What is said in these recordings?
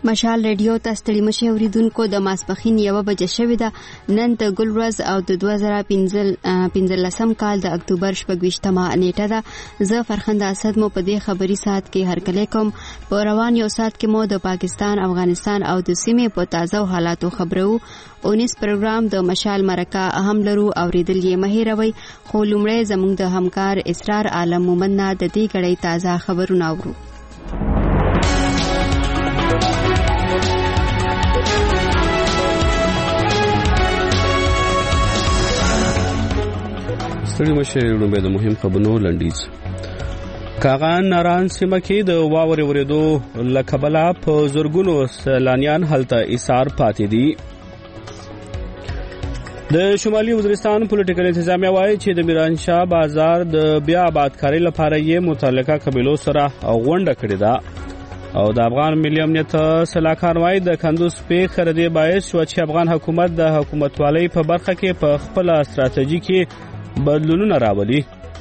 مشال ریډیو ته ستړي مشي اوریدونکو د ماسپخین 1 بجې شوې ده. نن د ګل ورځ او د 2015 کال د اکتوبر 28مه نیټه ده. زه فرخنده اسد مو په دې خبري ساعت کې هرکلی کوم. په روان یو ساعت کې مو د پاکستان، افغانستان او د سیمې په تازه حالاتو خبرو. 19 پروګرام د مشال مرکه اهم لرو اوریدل یې مهیروي. خو لومړی زموږ د همکار اسرار عالم مومن نه د دې غړې تازه خبرونه اورو. ستړي مشه لومړی د مهم خبرونو لنډیز. کاغان ناران سیمه کې د واورې ورېدو له کبله په زرګونو سیلانیان هلته ایثار پاتې دي. د شمالي وزیرستان پولیټیکل انتظامیه وایي چې د میرانشاه بازار د بیا آبادکارۍ لپاره یې متعلقه قبیلو سره غونډه کړې ده. او د افغان ملي امنیت سلاکار وایي د کندوز پیښه د دې باعث شوه چې افغان حکومت د حکومتوالۍ په برخه کې په خپله ستراتیژي کې بدلونونه راولي.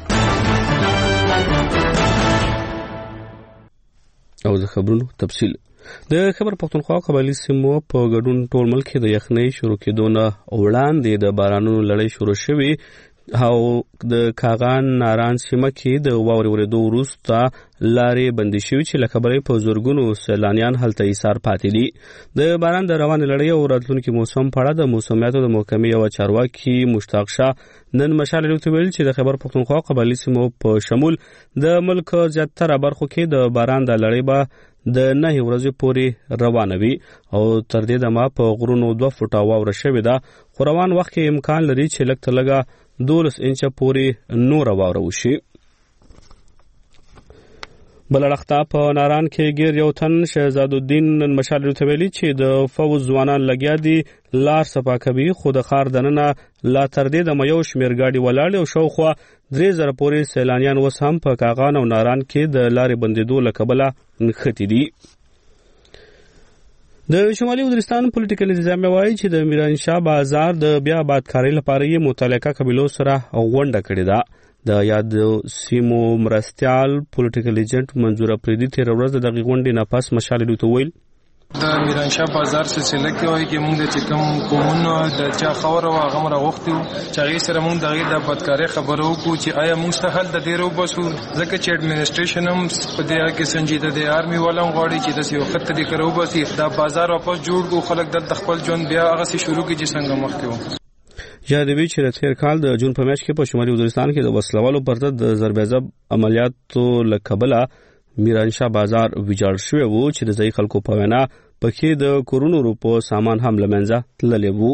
او د خبرونو تفصیل. د خیبر پختونخوا قبایلي سیمو په ګډون ټول ملک کې د یخنۍ شروع کېدو نه وړاندې د بارانونو لړۍ شروع شوې او د کاغان ناران سیمه کې د واورې ورېدو وروسته لارې بندې شوې چې له کبله په زرګونو سیلانیان هلته ایثار پاتې دي. د باران د روانې لړۍ او راتلونکي موسم په اړه د موسمیاتو د محکمې یوه چارواکي مشتاق شاه نن مشال ریډیو ته ویل چې د خیبر پختونخوا قبایلي سیمو په شمول د ملک زیاتره برخو کې د باران د لړۍ به د 9 ورځې پورې روانه وي او تر دې دمه په غرونو 2 فوټه واوره شوې ده. خو روان وخت کې امکان لري چې لږ تر لږه 12 انچه پورې نوره واوره وشي. بلړخته په ناران کې ګیر یو تن شهزاد الدین نن مشال ریډیو ته ویلي چې د فوز ځوانان لګیا دي لار صفا کوي، خو د ښار دننه لا تر دې دمه یو شمېر ګاډي ولاړې او شاوخوا 3000 پورې سیلانیان اوس هم په کاغان او ناران کې د لارې بندېدو له کبله نښتي دي. د شمالي وزیرستان پولیټیکل انتظامیه وایي چې د میرانشاه بازار د بیا آبادکارۍ لپاره یې متعلقه قبیلو سره غونډه کړې ده. د یاد سیمو مرستیال پولیټیکل ایجنټ منظور افریدي تېره ورځ د دغې غونډې نه پس مشال ریډیو ته ویل د میرانشاه بازار سلسله کې وایي چې موږ چې کوم قومونو د چا خبره او هغه راغوښتي وو چې هغې سره موږ دغې د آبادکارۍ خبره وکړو چې آیا موږ ته حل د دې راوباسو، ځکه چې اډمنسټریشن هم په دې کې سنجیده دی. آرمي والا هم غواړي چې داسې یو خط ته دې راوباسي، دا بازار واپس جوړ کړو، خلک دلته خپل ژوند بیا هغسې شروع کړي چې څنګه مخکې وو. یادوي چې د تېر کال د جون په میاشت کې په شمالي وزیرستان کې د وسلوالو پر ضد د ضربېضب عملیاتو له کبله میرانشاه بازار ویجاړ شوی و چې د ځایي خلکو په وینا پکې د کورونو روپو سامان هم له منځه تللی و.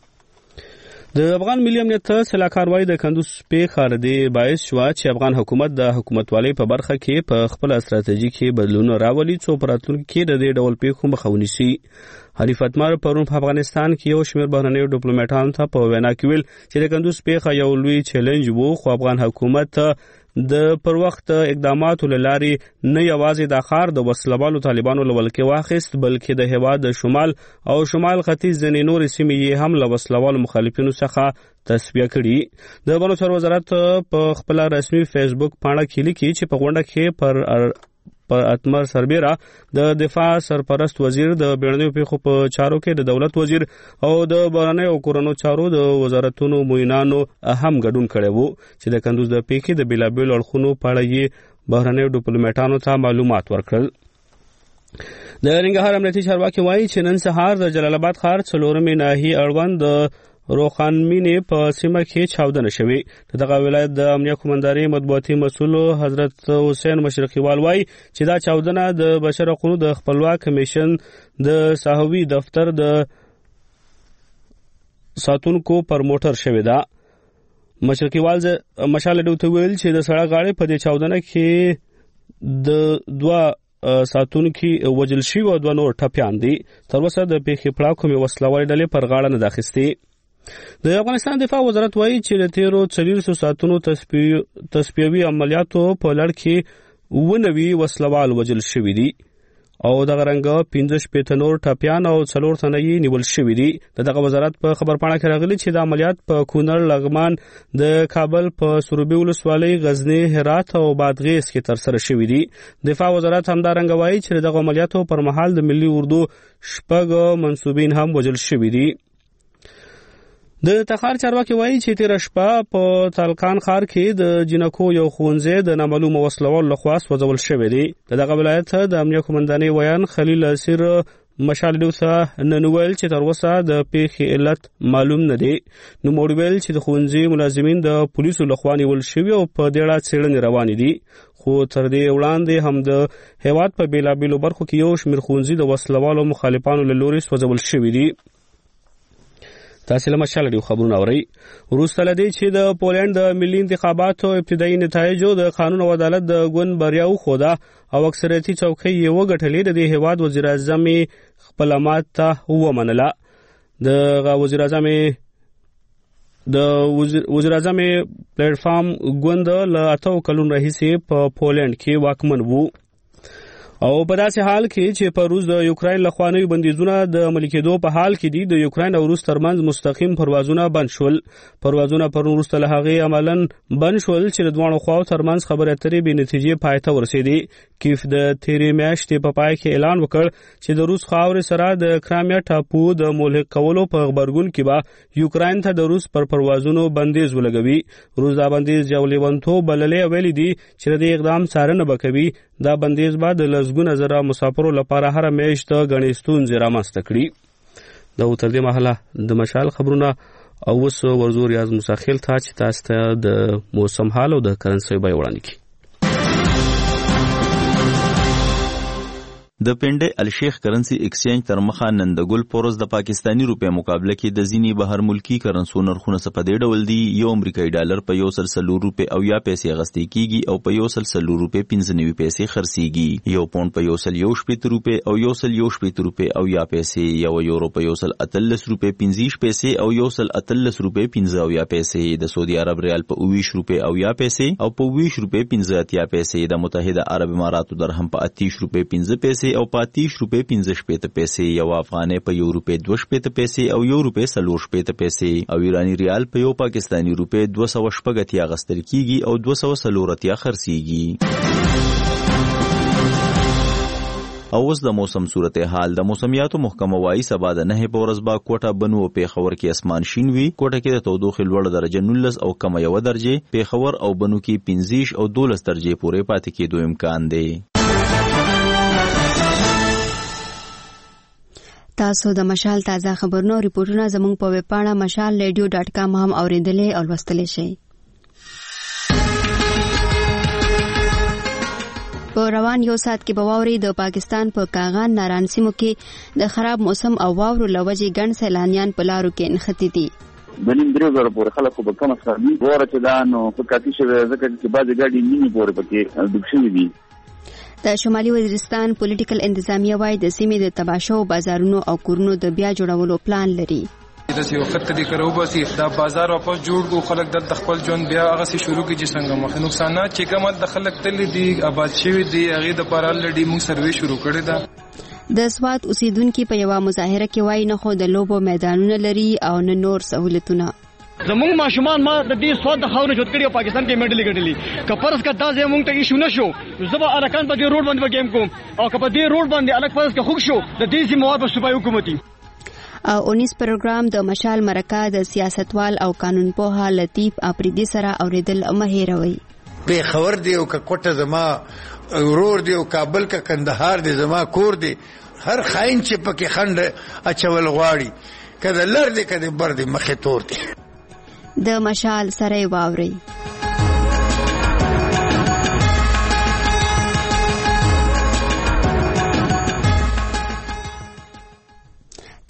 د افغان ملي امنیت سلاکار وایي د کندوز پیښه د دې باعث شوه چې افغان حکومت د حکومتوالۍ په برخه کې په خپله ستراتیژي کې بدلونونه راولي څو په راتلونکي کې د دې ډول پیښو مخه ونیسي. حریف اتمر پرون په افغانستان کې یو شمېر بهرنیو ډیپلوماټانو ته په وینا کې ویل چې د کندوز پیښه یو لوی چیلنج و، خو افغان حکومت د پر وخت اقداماتو له لارې نه یوازې د ښار د وسلوالو طالبانو له ولکې واخیست بلکې د هېواد د شمال او شمال ختیځ ځینې نورې سیمې یې هم له وسلوالو مخالفینو څخه تصفیه کړي. د بانو چارو وزارت په خپله رسمي فیسبوک پاڼه کې لیکي چې په غونډه کې پر اتمر سربیره د دفاع سرپرست وزیر، د بیړنیو پیښو په چارو کې د دولت وزیر او د بهرنیو او کورنیو چارو د وزارتونو معینانو هم ګډون کړی و چې د کندوز د پیښې د بېلابېلو اړخونو په اړه یې بهرنیو ډیپلوماټانو ته معلومات ورکړل. د ننګرهار امنیتي چارواکي وایي چې نن سهار د جلال آباد ښار 4مې ناحیې اړوند د روخانمینې په سیمه کې چاودنه شوې. دغه ولایت د امنیه قومندانۍ مطبوعاتي مسؤل حضرت حسین مشرقیوال وایي چې دا چاودنه د بشر حقوقو د خپلواک کمیشن د ساحوي دفتر د ساتونکو پر موټر شوې ده. مشرقیوال مشال ریډیو ته ویل چې د سړک غاړې په دې چاودنه کې د 2 ساتونکي وژل شوي او 2 نور ټپیان دي. تر اوسه د پیښې پړاو کومې وسلوالې ډلې پر غاړه نه ده اخیستې. د افغانستان دفاع وزارت وایي چې د تیرو 400 ساعتونو تصفیوي عملیاتو په لړ کې 9 وسلوال وژل شوي دي. او دغه رنګه 15 نور ټپیان او 4 تنه یې نیول شوي دي. دغه وزارت په خبرپاڼه کې راغلي چې د عملیات په کونړ، لغمان، د کابل په سروبي ولسوالۍ، غزنی، هرات او بادغیس کې ترسره شوي دي. دفاع وزارت همدارنګه وایي چې دغه عملیاتو پر مهال د ملي اردو 6 منصوبین هم وژل شوي دي. د تخار چارواکي وایي چې تیر شپه په تالقان ښار کې د جنکو یو ښوونځی د نامعلومو وسلوالو لخوا سوځول شوی دی. دغه ولایت د امنیه قومندانۍ ویان خلیل اسیر مشال ډیوسا نن ویل چې تر اوسه د پیښې علت معلوم نه دی. نوموړي ویل چې د ښوونځي ملازمین د پولیسو لخوا نیول شوي او په دې اړه څېړنې روانې دي. خو تر دې وړاندې هم د هیواد په بېلابېلو برخو کې یو شمېر ښوونځي د وسلوالو مخالفانو له لوري سوځول شوي دي. تاسو له مشال ډیو خبرونه اورئ. وروسته له دې چې د پولند د ملي انتخاباتو ابتدایي نتایجو د قانون او عدالت د ګوند بریا وښوده او اکثریتي څوکۍ یې وګټلې، د دې هیواد وزیر اعظم خپله ماته ومنله. د وزیر اعظم پلیټفارم ګوند له 8 کلونو راهیسې په پولند کې واکمن وو. او په داسې حال کې چې په روس د یوکراین لخوا نوي بندیزونه د عملي کېدو په حال کې دي، د یوکراین او روس ترمنځ مستقیم پروازونه بند شول. پروازونه پرون وروسته له هغې عملاً بند شول چې د دواړو خواو ترمنځ خبرې اترې بې نتیجې پای ته ورسېدې. کیف د تېرې میاشتې په پای کې اعلان وکړ چې د روس خاورې سره د کرامیا ټاپو د ملحق کولو په غبرګون کې به یوکراین ته د روس پر پروازونو بندیز ولګوي. روس دا بندیز یو لیونتوب بللی او ویلي دي چې د دې اقدام څارنه به کوي. دا بندیز به د لسګونه زره مسافرو لپاره هره میاشت ګڼې ستونزې رامنځته کړي. دا تر دې مهاله د مشال خبرونه او اوس ورزو ریاض مساخیل ته چې تاسو ته د موسم حال او د کرنسۍ بیه وړاندې کړي. د پنډه الشیخ کرنسی ایکسچینج تر مخه نن د ګل پورز د پاکستانی روپے مقابله کې د ځینی بهر ملکی کرنسو نرخونه څه په دې ډول دي. یو امریکایي ډالر په 140 روپے او یا پیسې غستې کیږي او په 140 روپے 95 پیسې خرڅيږي. یو پاوند په 180 روپے او 180 روپے او یا پیسې. یو یورو په 130 روپے 50 پیسې او 130 روپے 50 یا پیسې. د سعودي عرب ریال په 20 روپے او یا پیسې او په 20 روپے 50 یا پیسې. د متحده عرب اماراتو درهم په 30 روپے 50 پیسې او په 30 روپے 50 پیسې. یو افغانۍ په 1 روپے 2 پیسې او 1 روپے 4 پیسې. او ایرانی ریال په یو پاکستانی روپے 280 غستل کیږي او 240 خرڅيږي. او اوس د موسم صورتحال. د موسمیاتو محکمه وايي سبا د 9 په ورځ با کوټه، بنو او پیښور کې اسمان شین وي. کوټه کې د تودوخې لوړ درجه 19 او کم 1 درجه، پیښور او بنو کې 15 او 12 درجه پورې پاتې کېدو امکان دی. تاسو د مشال تازه خبرونو ریپورتونه زموږ په ویب پاڼه mashalradio.com هم اوریدلې او لوستلی شئ. په روان یو ساعت کې به واوري د پاکستان په کاغان ناران سیمو کې د خراب موسم او واورو لوجې ګڼ سیلانیان په لارو کې نښتي دي. بنیم درې زره پورې خلکو به کم سرمي وره چې دا نو په کافي شوی ځکه چې بعضې ګاډي نیمې پورې پکې ډوب شوي دي. د شمالي وزیرستان پولیټیکل انتظامیه وايي د سیمې د تباشو بازارونو او کورونو د بیا جوړولو پلان لري. د یو خط کدي کرو بس دا بازار واپس جوړ کو خلک د خپل ژوند بیا هغه سي شروع کی چې څنګه مخ نقصانات چې کومه د خلک تل دي آباد شوی دي هغه د پارال لډي موږ سروي شروع کړی دا. د سوات اوسیدونکو په یو مظاهره کې وايي نه خو د لوبو میدانونه لري او نه نور سہولتونه. زمونږ ماشومان ما د دې سواد د خاورې جوړ کړی او پاکستان کې میډل ګټلی. کپرس کا دا زمونږ ته ایشو نشو زبا ارکان په دې روډ باندې گیم کوم او کله دې روډ باندې الګ پرس کا خوښ شو د دې سیموار په صوبایي حکومتي. او 19 پروګرام د مشال مرکه د سیاستوال او قانون پوها لطیف اپریدي سره اوریدل مهیروي. به خبر دی او کوټه زما ورور دی او کابل کا کندهار دی زما کور دی. هر خاين چې پکې خند اچول غواړي کله لر دی کله بر دی مخې تور دی. د مشال سره واوري.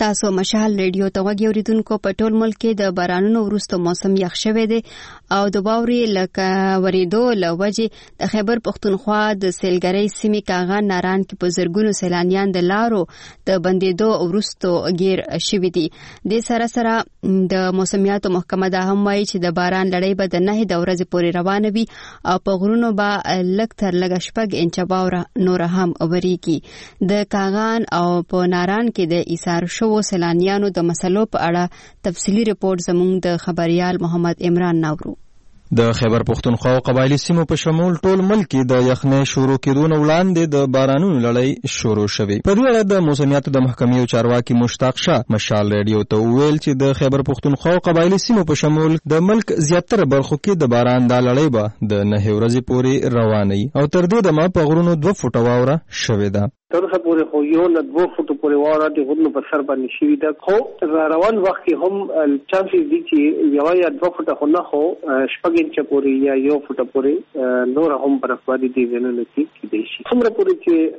تاسو مشال ریډیو ته وګورئ اوریدونکو په ټول ملک کې د بارانونو وروسته موسم یخ شوی دی او د واورې لکه ورېدو له وجې د خیبر پښتونخوا د سیلګرۍ سیمې کاغان ناران کې په زرګونو سیلانیان د لارو د بندېدو وروسته ګیر شوي دي. د سره د موسمیاتو محکمه دا هم وایي چې د باران لړۍ به د 9 د ورځې پورې روانه وي او په غرونو به لږ تر لږه 6 انچه واوره نور هم وریږي. د کاغان او په ناران کې د ایثار شو سیلانیانو د مسلو په اړه تفصیلی ریپورت زموږ د خبريال محمد عمران ناورو. د خیبر پښتونخوا او قبایلی سیمو په شمول ټول ملک د یخنۍ شروع کېدو نه وړاندې د بارانونو لړۍ شروع شوې. په دې اړه د موسمیاتو د محکمې او چارواکي مشتاق شاه مشال ریډیو ته وویل چې د خیبر پښتونخوا او قبایلی سیمو په شمول د ملک زیاتره برخو کې د باران د لړۍ به د 9 ورځې پورې روانه وي او تر دې دمه په غرونو 2 فوټه واوره شوې ده. تر څو پورې خو یو نه 2 فوټو پورې واوره د غرونو په سر باندې شوې ده. خو روان وخت کې هم چانسز دي چې یو یا 2 فوټه خو نه خو 6 انچه پورې یا 1 فوټه پورې نور هم برفباری دي ونه کېدای شي. څومره پورې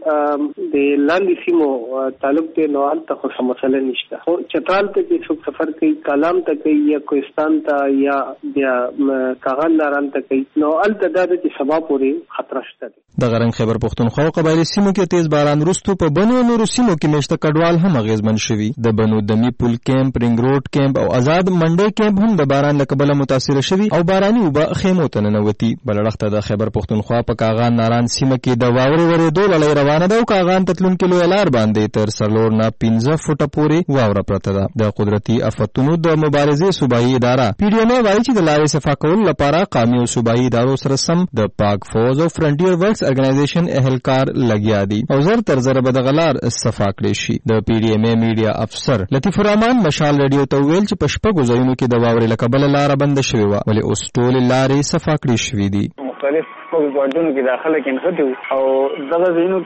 چې د لاندې سیمو تعلق ته نو البته خو څه مسله نشته. خو چترال ته چې څوک سفر کوي کالام ته کوي یا کوهستان ته یا بیا کاغان ناران ته کوي نو البته دا چې سبا پورې خطر شته. د غرنګ خیبر پښتونخوا او قبایلی سیمو کې تیز باران وروسته په بنو نورو سیمو کې مشته کډوال هم اغیزمن شوي. د بنو دمی پل کیمپ، رنګ روډ کیمپ او آزاد منډي کیمپ هم د باران له کبله متاثر شوي او باراني اوبه خیمو ته ننوتي. بلړخته د خیبر پښتونخوا په کاغان ناران سیمه کې د واورې ورېدو لړۍ روانه ده او کاغان تتلونکي لوی لار باندې تر 4 نه 15 فوټه پورې واوره پرته ده. د قدرتي آفتونو د مبارزې صوبایي اداره پی ډی ایم وایي چې د لارې صفا کولو لپاره قومي او صوبایي ادارو سره سم د پاک فوز او فرنټیر ورکس ارګنایزیشن اهلکار لګیا دي او زر تر زر به د غلار صفا کړی شي. د پی ډی ایم میډیا افسر لطیف الرحمن مشال ریډیو ته ویل چې په شپږو ځایونو کې د واورې له کبله لاره بنده شوې وه ولې اوس ټولې لارې صفا کړې شوې دي. مختلف ګوندونو کې داخله کې نښتي او دغه ځایونو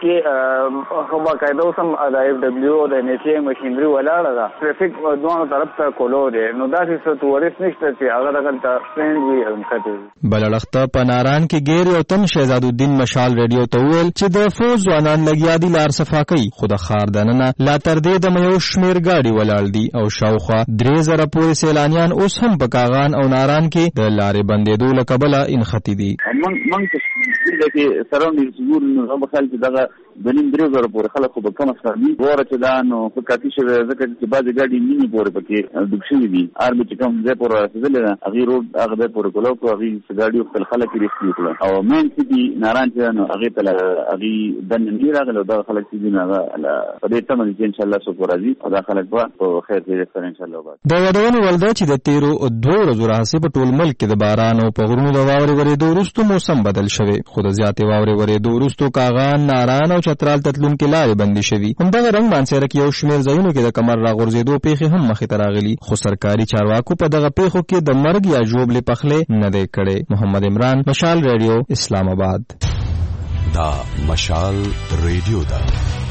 کې خو باقاعده اوس هم د اف ډبلیو او د ان ایچ ای مشینري ولاړه ده. ټرافیک دوه طرف ته کولو دی نو داسې څه تورست نشته چې هغه دغلته سټینډ وي او نښتي. بلړخته په ناران کې ګیر یو تن شهزاد الدین مشال ریډیو ته ویل چې د فوز ځوانان لګیا دي لار صفا کوي خو د ښار دننه لا تر دې دمه یو شمېر ګاډي ولاړ دي او شاوخوا 3000 پورې سیلانیان اوس هم په کاغان او ناران کې د لارې بندېدو له کبله انختی دي. چې سراونډینګ زموږ نو په خل کې دغه بنیم 3000 پورې خلک خو به کم سړي وره چې دا نو په کافي شوی ځکه چې بعضې ګاډي نیمې پورې پکې ډوب شوي دي. اربي چې کوم ځای پورې رسېدلې ده هغې روډ هغه ځای پورې کولو کړو هغې ګاډي خپل خلک یې ریسکیو کړل او مین سټي ناران چې نو هغې ته هغې دننه نه راغلی او دغه خلک چې دي نو هغه په دې تمه دي چې انشاءالله څوک راځي او دا خلک به په خیر تېرې سره انشاءالله. د یادونې وړ ده چې د تېرو 2 ورځو راهیسې په ټول ملک کې د باران او په غرونو د واورې ورېدو وروسته موسم بدل شوی خو د زیاتې واورې ورېدو وروسته کاغان ناران او چترال تتلونکي لارې بندې شوي. همدغه رنګ مانسهره کې یو شمېر ځایونو کې د کمر راغورځېدو پیښې هم مخې ته راغلي خو سرکاري چارواکو په دغه پیښو کې د مرګ یا ژوبلې پخلی نه دی کړی. محمد عمران مشال ریډیو اسلام آباد. دا مشال ریډیو ده.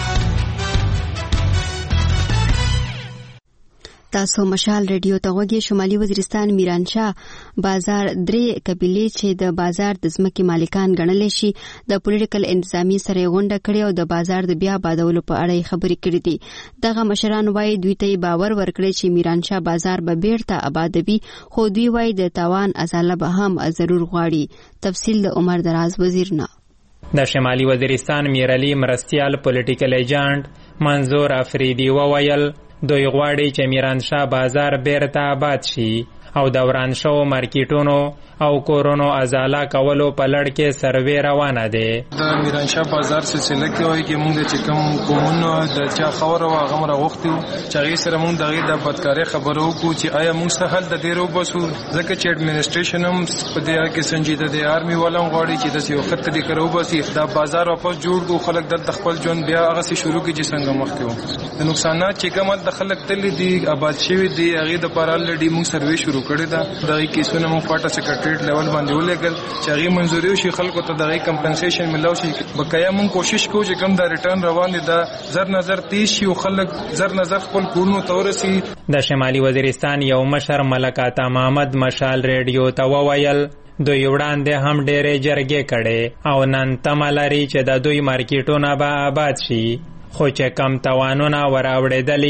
تاسو مشال ریډیو ته وګورئ. شمالي وزیرستان میرانشاه بازار 3 قبیلې چې د بازار د ځمکې مالکان ګڼل شي د پولیټیکل انتظامی سره غونډه کړې او د بازار د بیا آبادولو په اړه خبرې کړې دي. دغه مشران وایي دوی ته باور ورکړي چې میرانشاه بازار به بیرته آبادوي خو دوی وایي د تاوان ازاله به هم ضرور غواړي. تفصیل د عمر دراز وزیر نه. د شمالي وزیرستان میرعلی مرستیال پولیټیکل ایجنټ منظور افریدی وویل دوی غواړي چې میرانشاه بازار بیرته آباد شي او د وران شوو مارکیټونو او کورونو ازاله کولو په لړ کې سروې روانه ده. د میرانشاه بازار سلسله کې وایي چې موږ د کوم قومونو د چا خبره واغم راغوښتو چې هغې سره موږ دغې د بدکارۍ خبره وکړو چې آیا موږ څه حل د دې راوباسو ځکه چې اډمنسټریشن هم په دې کې سنجیده دی. آرمي والا هم غواړي چې داسې یو خط طریقه راوباسي دا بازار واپس جوړ کړو خلک دلته خپل ژوند بیا هغسې شروع کړي چې څنګه مخکې وو. د نقصانات چې کوم د خلک تللي دي آباد شوي دي هغې دپاره الرېډي موږ سروې شروع کړې ده. دغې کیسونه موږ پاټه سیکرټریټ لیول باندې ولېږل چې هغې منظوري وشي خلکو ته دغې کمپنسیشن ملاو شي. بقایا موږ کوشش کوو چې کوم دا ریټرن روان دي دا زر نظر تیز شي او خلک زر نظر خپل کورونو ته ورسي. د شمالي وزیرستان یو مشر ملک عطا محمد مشال ریډیو ته وویل دوی وړاندې هم ډېرې جرګې کړې او نن تمه لري چې د دوی مارکیټونه به آباد شي خو چې کم توانونه وراوړېدلي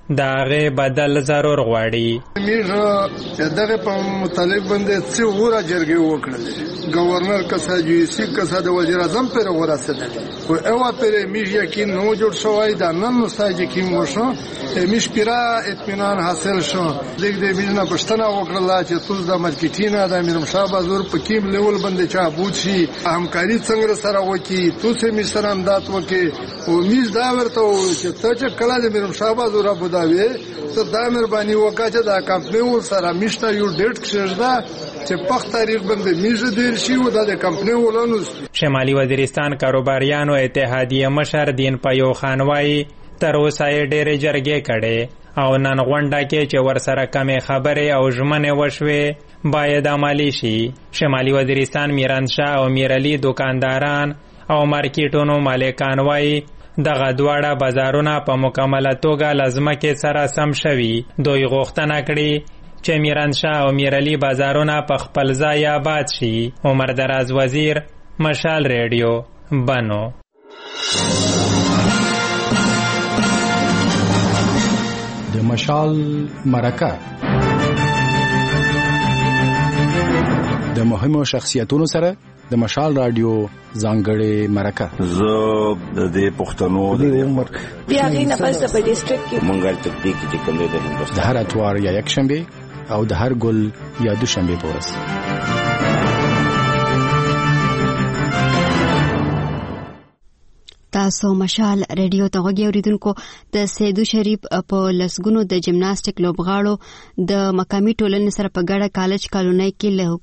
د هغې بدل ضرور غواړي. موږ دغه په متعلق باندې څه غوره جرګې وکړلې، گورنر کسا جویسی کسا د وزیر اعظم پر ورسېدلې خو اوا پر میش یقین نو جوړ شوی دا نن نو ساج یقین وشو میش پیرا اطمینان حاصل شو. دغه میز نه پښتنه وکړه چې توز د مارکیټینا د میرم شاه بازور په کیم لیول باندې چا بوچی همکاري څنګه سره وکی تو سه می سره اندات وکي او میز دا ورته چې ته چې کله د میرم شاه بازور ابو داوی ته دا مهرباني وکړه چې دا کمپنی سره میشته یو ډیټ کښږه چې په تاریخ باندې میز دیر شي او د کمپنی ولونو. شمالي وزیرستان کاروباریانو اتحادیه مشر دین پایو خانوای تر اوسه ډېرې جرګې کړې او نن غونډه کې چې ورسره کمې خبرې او ژمنې وشوې باید عملي شي. شمالي وزیرستان میرانشاه او میرعلي دکانداران او مارکیټونو مالکان وایي دغه دواړه بازارونه په مکمله توګه له ځمکې سره سم شوي. دوی غوښتنه کړې چې میرانشاه او میرعلي بازارونه په خپل ځای آباد شي. عمر دراز وزیر، مشال ریډیو، بنو. د مشال مرکه د مهمو شخصیتونو سره د مشال رادیو ځانګړې مرکه. زه د پښتنو د عمر بیا غینه پس په ډیسټریکټ کې مونږه تطبیق چې کوم دی د هندوستان د هر اتوار یا یک شنبه او د هر ګل یا دوشنبه پورس. تاسو مشال ریډیو ته غوږی اوریدونکو. د سیدو شریف په لسګونو د جمناستیک لوبغاړو د مقامی ټولنې سره په ګډه کالج کالونی کې له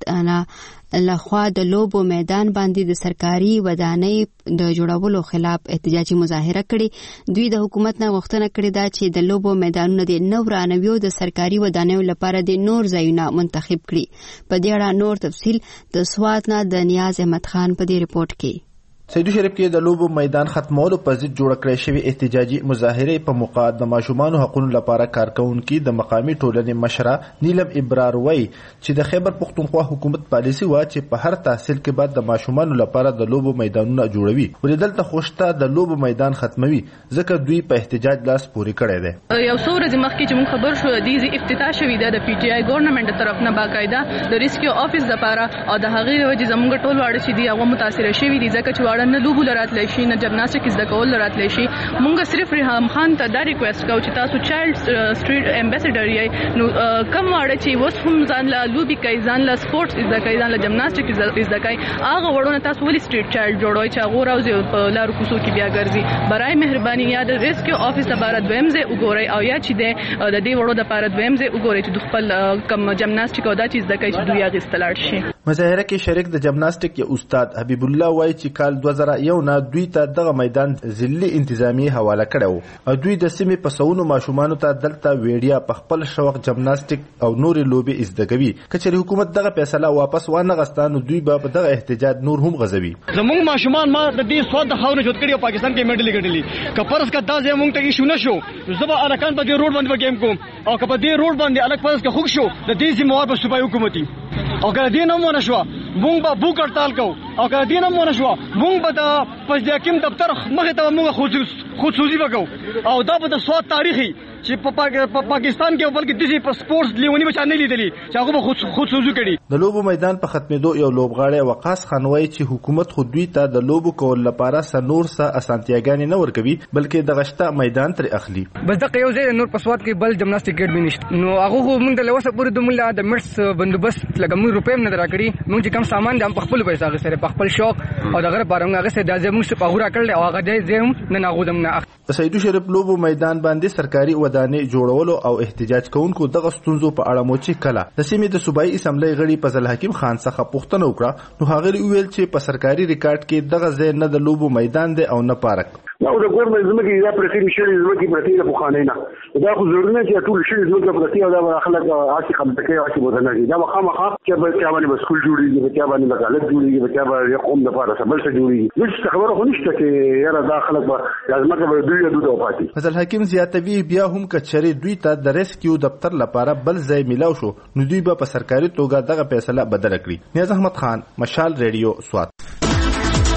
حکومت لخوا د لوبو میدان باندې د سرکاري ودانۍ د جوړولو خلاف احتجاجي مظاهره کړې. دوی د حکومت نه غوښتنه کړې ده چې د لوبو میدانونه د نو رانویو د سرکاري ودانیو لپاره د نور ځایونه منتخب کړي. په دې اړه نور تفصیل د سوات نه د نیاز احمد خان په دې رپورت کې. سیدو شریف کې د لوبو میدان ختمولو په ضد جوړ کړی شوی احتجاجي مظاهره په موقع د ماشومانو حقوقو لپاره کارکونکي د مقامی ټولنې مشره نیلم ابرار وای چې د خیبر پختونخوا حکومت پالیسی وا چې په هر تحصیل کې بعد د ماشومانو لپاره د لوبو میدانونه جوړوي ولې دلته خوشته د لوبو میدان ختموي ځکه دوی په احتجاج لاس پوري کړی دی. یو څو ورځې مخکې چې موږ خبر شو د افتتاح شوی د پی ټی آی ګورنمنت طرف نه باقاعده د ریسکیو افیس لپاره او د هغې وجې زموږ ټول واړه چې دی هغه متاثر شوی دي ځکه چې واړه نه لوبو لراتلی شي نه جمناستیک زده کول لراتلی شي. موږ صرف ریحام خان ته دا ریکوست کوو چې تاسو چایلډ سټریټ امبیسډر یې نو کم واړه چې اوس هم ځان له لوبي کوي ځان له سپورټس زده کوي ځان له جمناستیک زده کوي هغه وړونه تاسو ولې سټریټ چایلډ جوړوي چې هغه راوځي په لارو کوڅو کې بیا ګرځي. برای مهرباني یا د ریسکیو افیس لپاره دویم ځای وګورئ او یا چې د دې وړو لپاره دویم ځای وګورئ چې د خپل کم جمناستیک او دا چیز زده کوي چې دوی هغه استلاړ شي. مظاهره کې شریک د جمناستیک استاد حبیب الله وای چې کال 2001 نه دوی ته دغه میدان ځلي انتظامی حواله کړو او دوی د سیمې په سونو ماشومان ته دلته ویډیا په خپل شوق جمناستیک او نوري لوبي ازدګوي. کچې حکومت دغه فیصله واپس وانه غستانو دوی به دغه احتجاج نور هم غزوي. زموږ ماشومان ما د دې سواد د خاورې جوړ کړی او پاکستان کې میډل ګټلی کپرس کا داز موږ ته ایشو نشو زبا ارکان په دې روډ باندې گیم کوم او کله دې روډ باندې الګ پرس کا خوښ شو د دې سیمه په صوبایي حکومتي او کله دې نه مونږ شو مونږ به بوک هړتال کو او کله دې نه مونږ شو مونږ به د پښتون دفتر مخه ته مونږ خصوصي وکاو او دا به د سواد تاریخي چې په پاکستان کې بلکې د سپورټس لیونی بچا نه لیدلی چې هغه به خصوصي کړي. د لوبو میدان په ختمېدو یو لوبغاړی وقاص خان وایي چې حکومت خو دوی ته د لوبو کول لپاره سنور سه اسانتیاګانې نه ورکوي بلکې د غشته میدان تر اخلي. بس دغه یو ځای نور په سواد کې بل جمناستیک اکیډمي نشته نو هغه موږ د لوسه پورې د مولا د مرس بندوبست لکه موږ روپیم نه درکړي موږ چې کم سامان د خپل پیسې هغه سره په خپل شوق او دغه لپاره هغه سره د زموږ په غوړه کړل او هغه دې زم نه ناغودم نه. سیدو شریف لوبو میدان باندې سرکاري ودانې جوړولو او احتجاج کوونکو دغه ستونزو په اړه مو چې کله د سیمې د صوبایي اسمبلی غړي فضل حکیم خان څخه پوښتنه وکړه نو هغه ویل چې په سرکاري ریکارډ کې دغه ځای نه د لوبو میدان دی او نه پارک. دا د ګورنمنت زمکه دا پرتی مشري زمکه پرتی د بخانینا دا خو ضروري نه چې ټول شي زمکه پرتی او دا خلک آسی خپل کې آسی بدنه دي دا مخامخه چې به چا باندې مسکول جوړیږي به چا باندې مقالت جوړیږي به چا باندې قوم د پاره سبل څه جوړیږي هیڅ خبره خو نشته چې یاره دا خلک به زمکه به دوی دوه پاتې. فضل حکیم زیاتوي بیا هم کچري دوی ته د ریسکیو دفتر لپاره بل ځای ملاو شو نو دوی به په سرکاري توګه دغه فیصله بدل کړي. نیاز احمد خان، مشال ریډیو، سوات.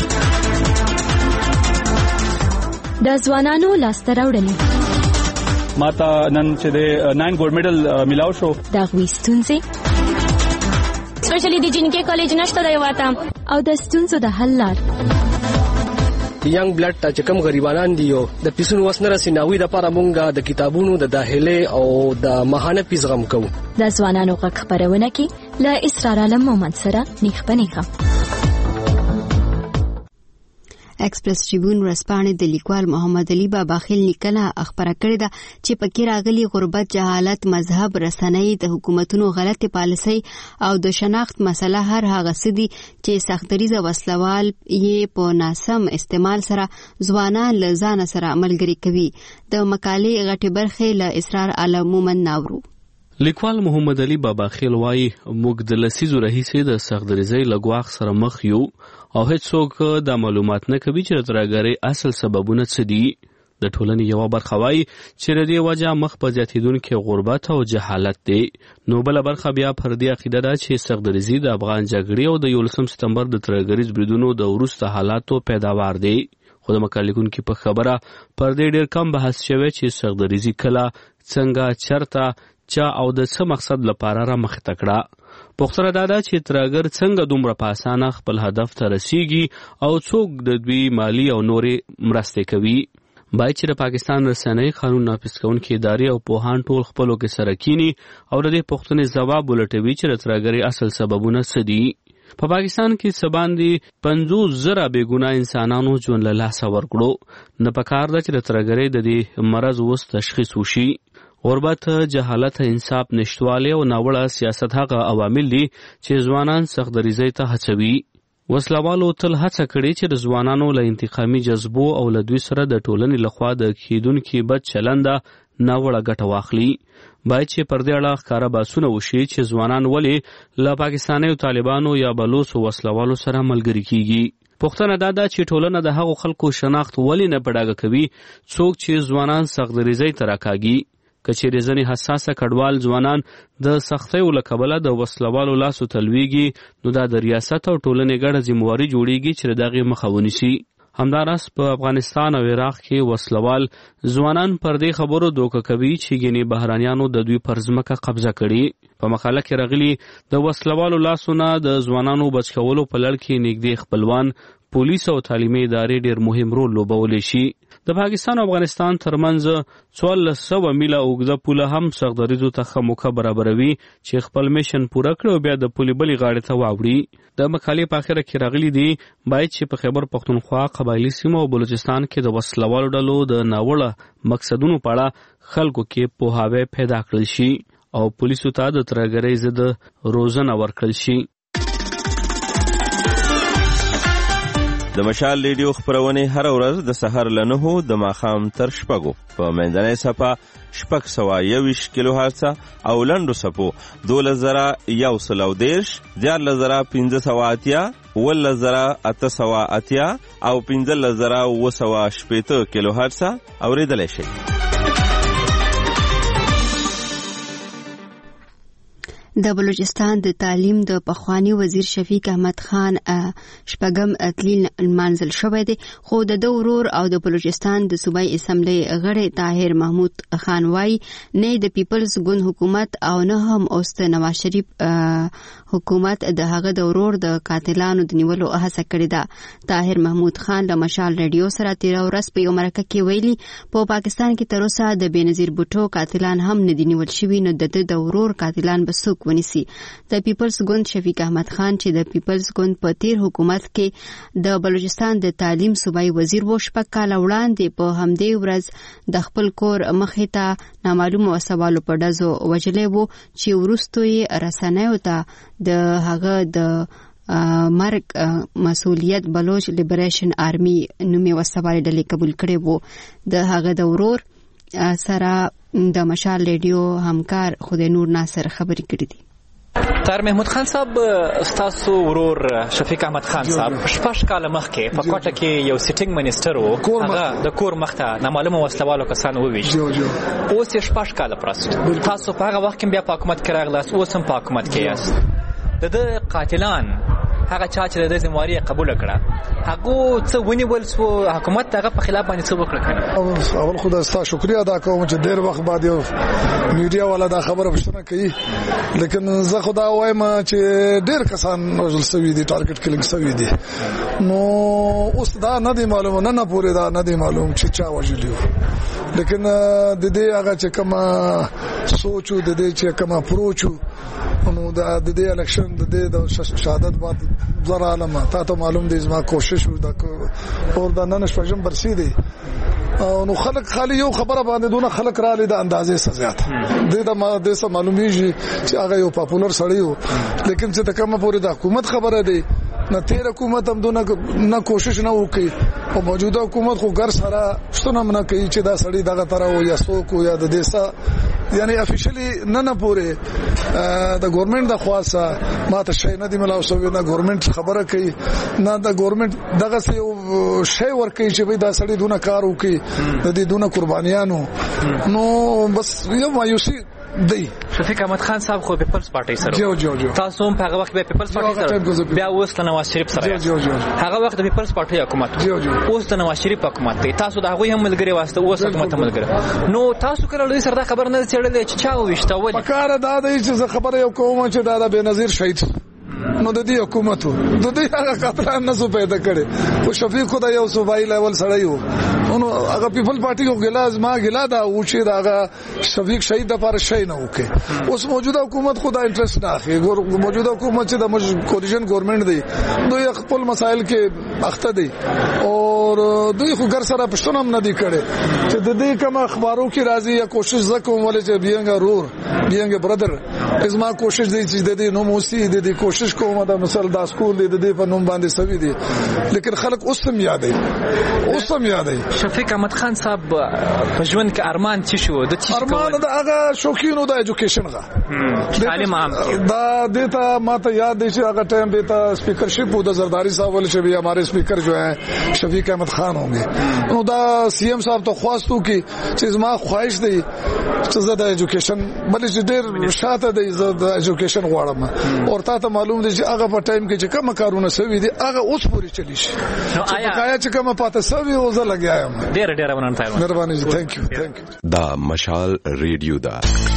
د ځوانانو لاسته راوړنې ماته نن چې د 9 ګولډ میډل ملاو شو. دا غوي ستونزې سپیشلی د جنکې کالج نشته دی واته او د ستونزو د حل لار ینګ بلډ ته چې کوم غریبانان دي یو د پیسونو وسنه رسیناوي د لپاره مونږ د کتابونو د داخله او د ماهانه پیس غم کوو. د ځوانانو غږ خبرونه کې له اسرار عالم مومند سره نیخ پنیخه. ایکسپریس ټریبیون ورځپاڼې د لیکوال محمد علي بابا خیل لیکنه خبره کړې ده چې پکې راغلي غربت، جهالت، مذهب، رسنۍ، د حکومتونو غلطه پالیسۍ او د شناخت مسله هر هغه څه دي چې سختدریزه وسلوال یې په ناسم استعمال سره ځوانان له ځان سره ملګری کوي. د مقالې غټي برخې له اسرار عالم مومند ناورو. لیکوال محمد علي بابا خیل وايي موږ د لسیزو راهیسې د سختدریزۍ له ګواښ سره مخ یو او هیڅوک دا معلومات نه کوي چې د ترهګرۍ اصل سببونه څه دي. د ټولنې یوه برخه وايي چې د دې وجه مخ په زیاتېدونکي غربت او جهالت دی. نو بله برخه بیا پر دې عقیده ده چې سختدریزي د افغان جګړې او د 11 سپتمبر د ترهګریز بریدونو د وروسته حالاتو پیداوار دی. خو د مقالې لیکونکي په خبره پر دې ډېر کم بحث شوی چې سختدریزي کله، څنګه، چرته، چا او د څه مقصد لپاره را مخ تکړه. پوښتنه دا ده چې ترهګر څنګه دومره په اسانه خپل هدف ته رسیږي او څوک د دوی مالی او نورې مرستې کوي. باید چې د پاکستان رسنۍ، قانون نافذ کوونکې ادارې او پوهان ټول خپلو کې سره کینی او د دې پوښتنې ځواب ولټوي چې د ترهګرۍ اصل سببونه څه دي. په پاکستان کې څه باندې 50,000 بېګناه انسانانو ژوند له لاسه ورکړو. نه پکار ده چې د ترهګرۍ د دې مرض اوس تشخیص وشي. غربت، جهالت، انصاف نشتوالی او ناوړه سیاست هغه عوامل دي چې ځوانان سختدریزۍ ته هڅوي. وسلوالو تل هڅه کړې چې د ځوانانو له انتقامي جذبو او له دوی سره د ټولنې لخوا د کیدونکي بد چلنده ناوړه ګټه واخلي. باید چې پر دې اړه ښکاره بحثونه وشي چې ځوانان ولې له پاکستانیو طالبانو یا بلوڅو وسلوالو سره ملګري کیږي. پوښتنه دا ده چې ټولنه د هغو خلکو شناخت ولې نه پډاګه کوي څوک چې ځوانان سختدریزۍ ته راکاږي. که چیرې ځینې حساسه کډوال ځوانان د سختیو له کبله د وسلوالو لاسو ته لویږي، نو دا د ریاست او ټولنې ګډه ذمهواري جوړیږي چې د دغې مخه ونیسي. همداراز په افغانستان او عراق کې وسلوال ځوانان پر دې خبرو دوکه کوي چې ګینې بهرانیانو د دوی پر ځمکه قبضه کړي. په مقاله کې راغلي د وسلوالو لاسونه د ځوانانو بچ کولو په لړ کې نږدې خپلوان، پولیس او تعلیمي ادارې ډېر مهم رول لوبولی شي. د پاکستان او افغانستان ترمنځ 1400 میله اوږده پوله هم سختدریزو ته ښه موقع برابروي چې خپل میشن پوره کړي او بیا د پولې بلې غاړې ته واوړي. د مقالې په اخره کې راغلي دي باید چې په خیبر پښتونخوا، قبایلي سیمو او بلوچستان کې د وسلوالو ډلو د ناوړه مقصدونو په اړه خلکو کې پوهاوی پیدا کړل شي او پولیسو ته د ترهګرۍ ضد روزنه ورکړل شي. د مشال ریډیو خبرونه هر ورځ د سحر له 9 د ماښام تر 6 په منځنۍ صفه 621 کیلو هرتز او لنډو صفو 2110 14580 11880 او 15980 کیلو هرتز اوریدل شي. د بلوچستان د تعلیم د پخوانی وزیر شفیق احمد خان شپږم تلین منزل شوی دی، خو د ورور او د بلوچستان د صوبایي اسمبلی غړی طاهر محمود خان وايي نه د پیپلز ګوند حکومت او نه هم اوس د نواز شریف حکومت د هغه د ورور د قاتلانو د نیولو هڅه کړې ده. طاهر محمود خان د مشال ریډیو سره تیر ورځ په یو مرکه کې ویلي په پاکستان کې تر اوسه د بېنظیر بوټو قاتلان هم نه دي نیول شوي، نو د ورور قاتلان به څوک ونیسي. د پیپلز ګوند شفیق احمد خان چې د پیپلز ګوند په تیر حکومت کې د بلوچستان د تعلیم صوبایي وزیر و، 6 کاله وړاندې په همدې ورځ د خپل کور مخې ته نامعلومه وسوالو په ډزو وژلی و چې وروسته یې رسنیو ته د هغه د مرګ مسؤلیت بلوچ لیبریشن آرمی نومي وسوالې ډلې قبول کړې وو. د هغه د ورور سره د مشال ریډیو همکار خدای نور ناصر خبرې کړې دي. طاهر محمود خان صاحب، ستاسو ورور شفیق احمد خان صاحب 6 کاله مخکې په کوټه کې یو سیټینګ منیسټر و، هغه د کور مخته نامعلومه وسلوالو کسان وویشت. اوس یې 6 کاله پرست. تاسو په هغه وخت کې بیا په حکومت کې راغلاست، اوس هم په حکومت کې یاست. د قاتلان هغه چا چې د ذمہواری قبول کړه هغه څه ونیول سو حکومت هغه په خلاف باندې څه وکړه. اول خدای ستاسو شکریا ادا کوم چې ډیر وخت بعد یو میډیا والا دا خبره پښتنه کوي لیکن زه خدا وایم چې ډیر کسان وژل شوي دي ټارګټ کلینګ شوي دي نو اوس دا نه دی معلوم نه پورې دا نه دی معلوم چې چا وژلی لیکن د دې هغه چې کومه سوچو د دې چې کومه اپروچ نو د دې الیکشن د دې شهادت بعد زر عالم ته معلوم دي زما کوشش وکړه اور دا نن شپږم برسي دي نو خلک خالی یو خبره باندې دونه خلک را لید اندازې سزات د دې معلومیږي چې هغه یو پاپولر سړی وو لیکن چې تکمه پورې د حکومت خبره دی نه تیر حکومت هم دونه نه کوشش نه وکړي او موجوده حکومت خو ګر سره څه نه کوي چې دا سړی دغه تر او یا څوک یا د دیسا یعنی افیشلی نه پوره د ګورنمنت د خاصه ماته شي نه دی ملاو شوی نه ګورنمنت خبره کوي نه د ګورنمنت دغه څه شی ور کوي چې دا سړی دونه کار وکړي د دې دونه قربانیانو نو بس یو مایوسی دی. شفیق احمد خان صاحب خو پیپلز پارټي سره جو تاسو هم په هغه وخت به پیپلز پارټي سره بیا اوس د نواز شریف سره هغه وخت د پیپلز پارټي حکومت اوس د نواز شریف حکومت دی تاسو د هغه هم ملګری واسطه اوس حکومت ملګری نو تاسو کله لوی سره خبر نه چړلې چې چا وښته ول پکاره دا دی چې خبره یو کوم چې دا د بنظیر شهید نو د دې حکومت د دې هغه قاتلان نه سو پیدا کړي او شفیق خدای یو صوبایي لیول سړی وو نو هغه پیپل پارټي کو ګلاز ما ګلا دا او چې دا شفیق شهید د پر شي نه وکي اوس موجوده حکومت خدا انټرست نه اخی موجوده حکومت چې د کولیشن ګورنمنت دی دوی خپل مسایل کې اخته دي او دوی خو ګر سره پښتون هم نه دی کړي چې د دې کوم اخبارو کې راځي یا کوشش زکوم ولې چې بیانګ رور بیانګ برادر ازما کوشش دی چې د دې نو موسی د دې کوشش کومه د مثال د سکول د دې په نوم باندې سوي دي لیکن خلک اوس هم یادای شفیق احمد خان صاحب په ژوند کې ارمان څه شو د څه ارمان د هغه شوقینو د ایجوکیشن غا تعلیم عام دا دیتا ماته یاد دی چې هغه ټایم دیتا اسپیکرشپ د زرداری صاحب ول شبي ہمارے اسپیکر جو ہیں شفیق احمد خان ہوں نو دا سی ایم صاحب ته خواستو کی چې زما خواهش دی چې زه د ایجوکیشن بلې چې ډېر شاته دی زه د ایجوکیشن غواړم او ته معلوم دی چې هغه په ټایم کې چې کوم کارونه سوي دي هغه اوس پوری چلی شي نو آیا چې کوم پاته سوي او زه لګیایم ډېر مهرباني ثانک یو دا مشال ریډیو دا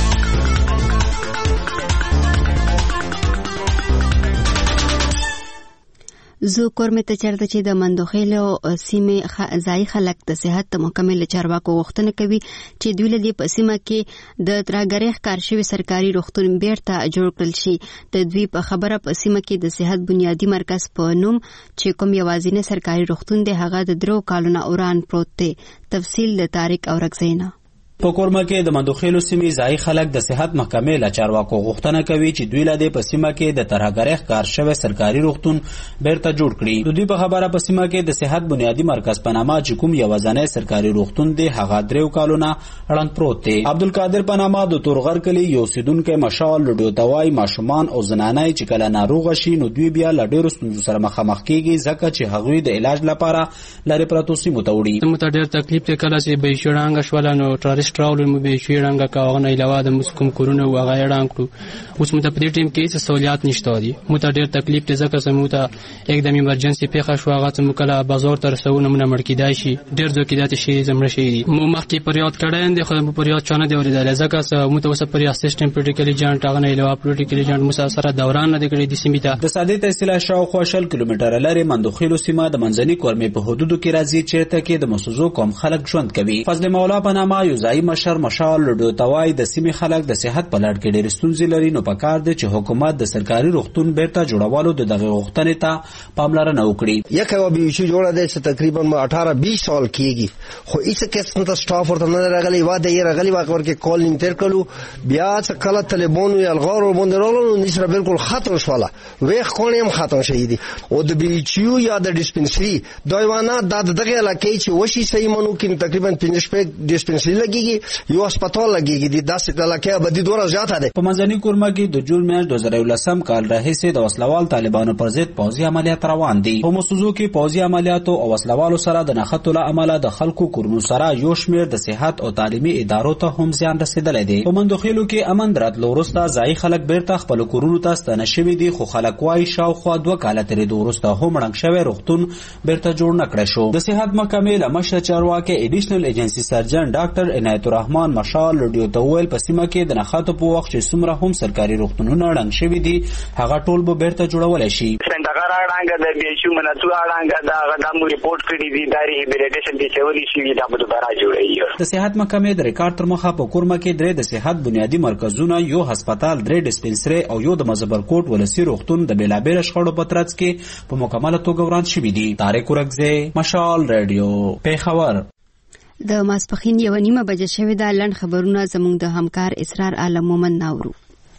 زه کورمه ته چرته چې د مندوخیلو سیمه ځای خلک د صحت مکمل چارواکو غوښتنه کوي چې دوی له په سیمه کې د ترګریخ کار شوی سرکاري روغتون بیرته جوړ کړل شي د دوی په خبره په سیمه کې د صحت بنیادی مرکز په نوم چې کوم یوازینی سرکاري روغتون دی هغه د 3 کالونو اوران پروت دی. تفصیل د طارق اورکزینا. په کورمه کې د مندوخیلو سیمې ځای خلک د صحت محکمې له چارواکو غوښتنه کوي چې دوی له په سیمه کې د ترهګریخ کار شوی سرکاري روغتون بیرته جوړ کړي. د دوی په خبره په سیمه کې د صحت بنیادی مرکز په نامه چې کوم یوازینی سرکاري روغتون دی هغه 3 کالونه اړند پروت دی. عبدالقادر په نامه د تورغر کلی یو سیدونکو مشال لډو توای ماشومان او زنانای چې کله ناروغ شي نو دوی بیا له ډیرو ستونزو سره مخامخ کیږي ځکه چې هغوی د علاج لپاره لارې پراتو سیمو ته وړي. موږ ته ډیر تکلیف دی کله چې به شړانګ شولانو ټرانسټراول مو به شړانګ کاغه علاوه د مسکم کورونه او هغه اړان کړو. اوس موږ ته په دې ټیم کې څه سہولیات نشته دي. موږ ته ډیر تکلیف دی ځکه چې موږ ته एकदम ایمرجنسي پیښه شو هغه څه کله بازار تر سونه موږ مړ کیدای شي ډیر ځکه دات شي زمړ شي دي. مو مخکې پریاد کړه د خو پریاد چانه دی ورېدل ځکه چې موږ ته وسه پریاد سیستم پریکټیکلی جانټ هغه نه علاوه پریکټیکلی جانټ موږ سره دوران نه دی د سیمې ته. د ساده تحصیل شاوخوا 10 کیلومتره لري مندوخیلو سیمه د منځني کورمې په حدودو کې راځي چیرته کې د مسوزو قوم خلک ژوند کوي. فضل مولا په نامه یو ځای مشر مشال لډو توای د سیمې خلک د صحت په لړ کې ډېر ستونزې لري نو پکار دی چې حکومت د سرکاري روغتون بیرته جوړولو د دغه غوښتنې ته پاملرنه وکړي. یک او بي شي جوړه ده چې تقریبا 18-20 سال کېږي خو هیڅ کس نه سټاف ورته نه راغلی واده یې راغلی واکور کې کال انټر کړو بیا چې کله ټلیفون یې الغار باندې رالو نشره بالکل ختم شواله وېخ کونیم ختم شي دي او د بي ایچ یو یا د ډیسپنسري دویوانه د دغه علاقې چې وشي صحیح منو کې تقریبا 15 ډیسپنسري لګي لګيږي یو هسپتال لګيږي د داسې علاقې بدی دوره زیاته ده. په منځني کورما کې د جون میاشت 2019 کال راهیسې د وسلوال طالبانو پر ضد پوځي عملیات روان دي. په موسوزو کې پوځي عملیاتو او وسلوالو سره د نښتو له امله د خلکو کورونو سره یو شمېر د صحت او تعلیمي ادارو ته هم زیان رسیدلی دی. په مندوخیلو کې امن دراتلو وروسته ځایي خلک بیرته خپلو کورونو ته ستانه شوي دي، خو خلک وایي شاوخوا 2 کاله تېرېدو وروسته هم ړنګ شوی روغتون بیرته جوړ نه کړی شو. د صحت محکمې له مشره چارواکي ایډیشنل ایجنسي سرجن ډاکټر عنایت الرحمن مشال رادیو ته وویل په سیمه کې د نښتو په وخت چې څومره هم سرکاري روغتونونه ړنګ شوي دي هغه ټول به بیرته جوړولی شي. سندغه راړانګه د بیشو مناسو راړانګه دا مو ریپورټ کړی دي د ریهابیلیټیشن دي چولې شي دا به دوباره جوړي. د صحت محکمې د ریکارډ تر مخه په کورما کې 3 د صحت بنیادی مرکزونه، یو هسپتال، 3 ډسپنسري او یو د مزبرکوټ ولسی روغتون د بیلابیل شخړو په ترڅ کې په مکمله توګه وران شوي دي. طارق ورکزی، مشال رادیو، پیښور. د ماسپخین 1:30 بجې شوې ده. لنډ خبرونه زموږ د همکار اسرار عالم مومن ناورو.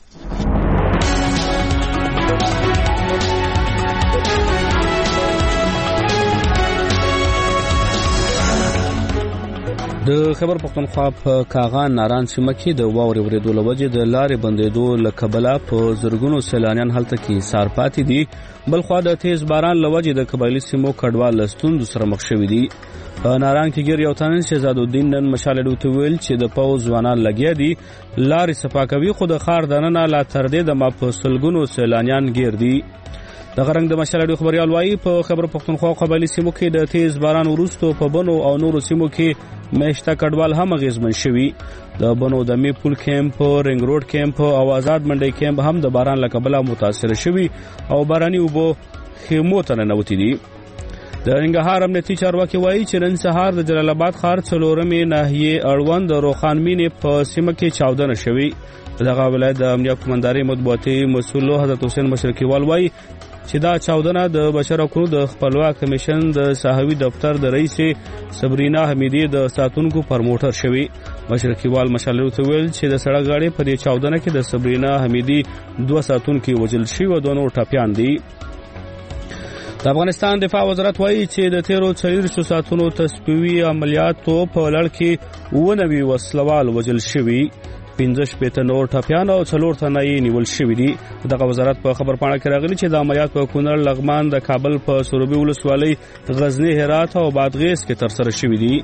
د خیبر پختونخوا په کاغان ناران سیمه کې د واورې ورېدو له وجې د لارې بندېدو له کبله په زرګونو سیلانیان هلته کې سار پاتې دي. بلخوا د تیز باران له وجې د قبایلي سیمو کډوال له ستونزو سره مخ شوي دي. په ناران کې ګیر یو تن شهزاد الدین نن مشال ډو ته ویل چې د پوز ځوانان لګیا دي لارې صفا کوي، خو د ښار دننه لا تر دې د ما په سلګونو سیلانیان ګیر دي. د غرنګ د مشال ډو خبريال وایي په خیبر پختونخوا قبایلي سیمو کې د تیز باران وروسته په بنو او نورو سیمو کې میشته کډوال هم اغیزمن شوي. د بنو د می پول کیمپ، رنګ روډ کیمپ او آزاد منډي کیمپ هم د باران له کبله متاثر شوي او باراني اوبو خیمو ته ننوتي دي. د ننګرهار امنیتي چارواکي وایي چې نن سهار د جلال آباد ښار 4مې ناحیې اړوند د روخان مینې په سیمه کې چاودنه شوې. دغه ولایت د امنیت قومندانۍ مطبوعاتي مسؤل حضرت حسین مشرقیوال وایي چې دا چاودنه د بشر حقوقو د خپلواک کمیشن د ساحوي دفتر د رئیس صبرینا حمیدی د ساتونکو پر موټر شوی. مشرقیوال مشالو ته ویل چې د سړک غاړې په دې چاودنه کې د صبرینا حمیدی 2 ساتونکي وژل شوي او 2 نور ټپیان دي. د افغانستان دفاع وزارت وایي چې د 13 ساعتونو تصفیوي عملیاتو په لړ کې 90 وسلوال وژل شوي، 15 نور ټپیان او 4 تنه یې نیول شوي دي. دغه وزارت په خبرپاڼه کې راغلي چې د عملیات په کونړ، لغمان، د کابل په سروبي ولسوالۍ، غزنی، هرات او بادغیس کې ترسره شوي دي.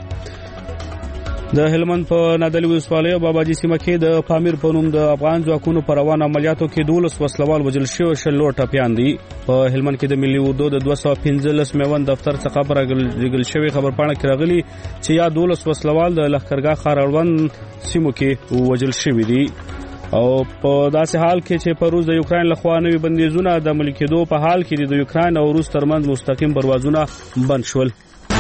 د هلمند په نادلی ولسوالۍ او باباجي سیمه کې د پامیر په نوم د افغان ځواکونو په روان عملیاتو کې 12 وسلوال وژل شوي او 16 ټپیان دي. په هلمند کې د ملي اردو د 215 میوند دفتر څخه راغلل شوی خبرپاڼه کې راغلي چې یا 12 وسلوال د لښکرګاه ښار اړوند سیمو کې وژل شوي دي. او په داسې حال کې چې په روس د یوکرين لخوا نوي بندیزونه د عملي کېدو په حال کې د یوکرين او روس ترمنځ مستقیم پروازونه بند شول.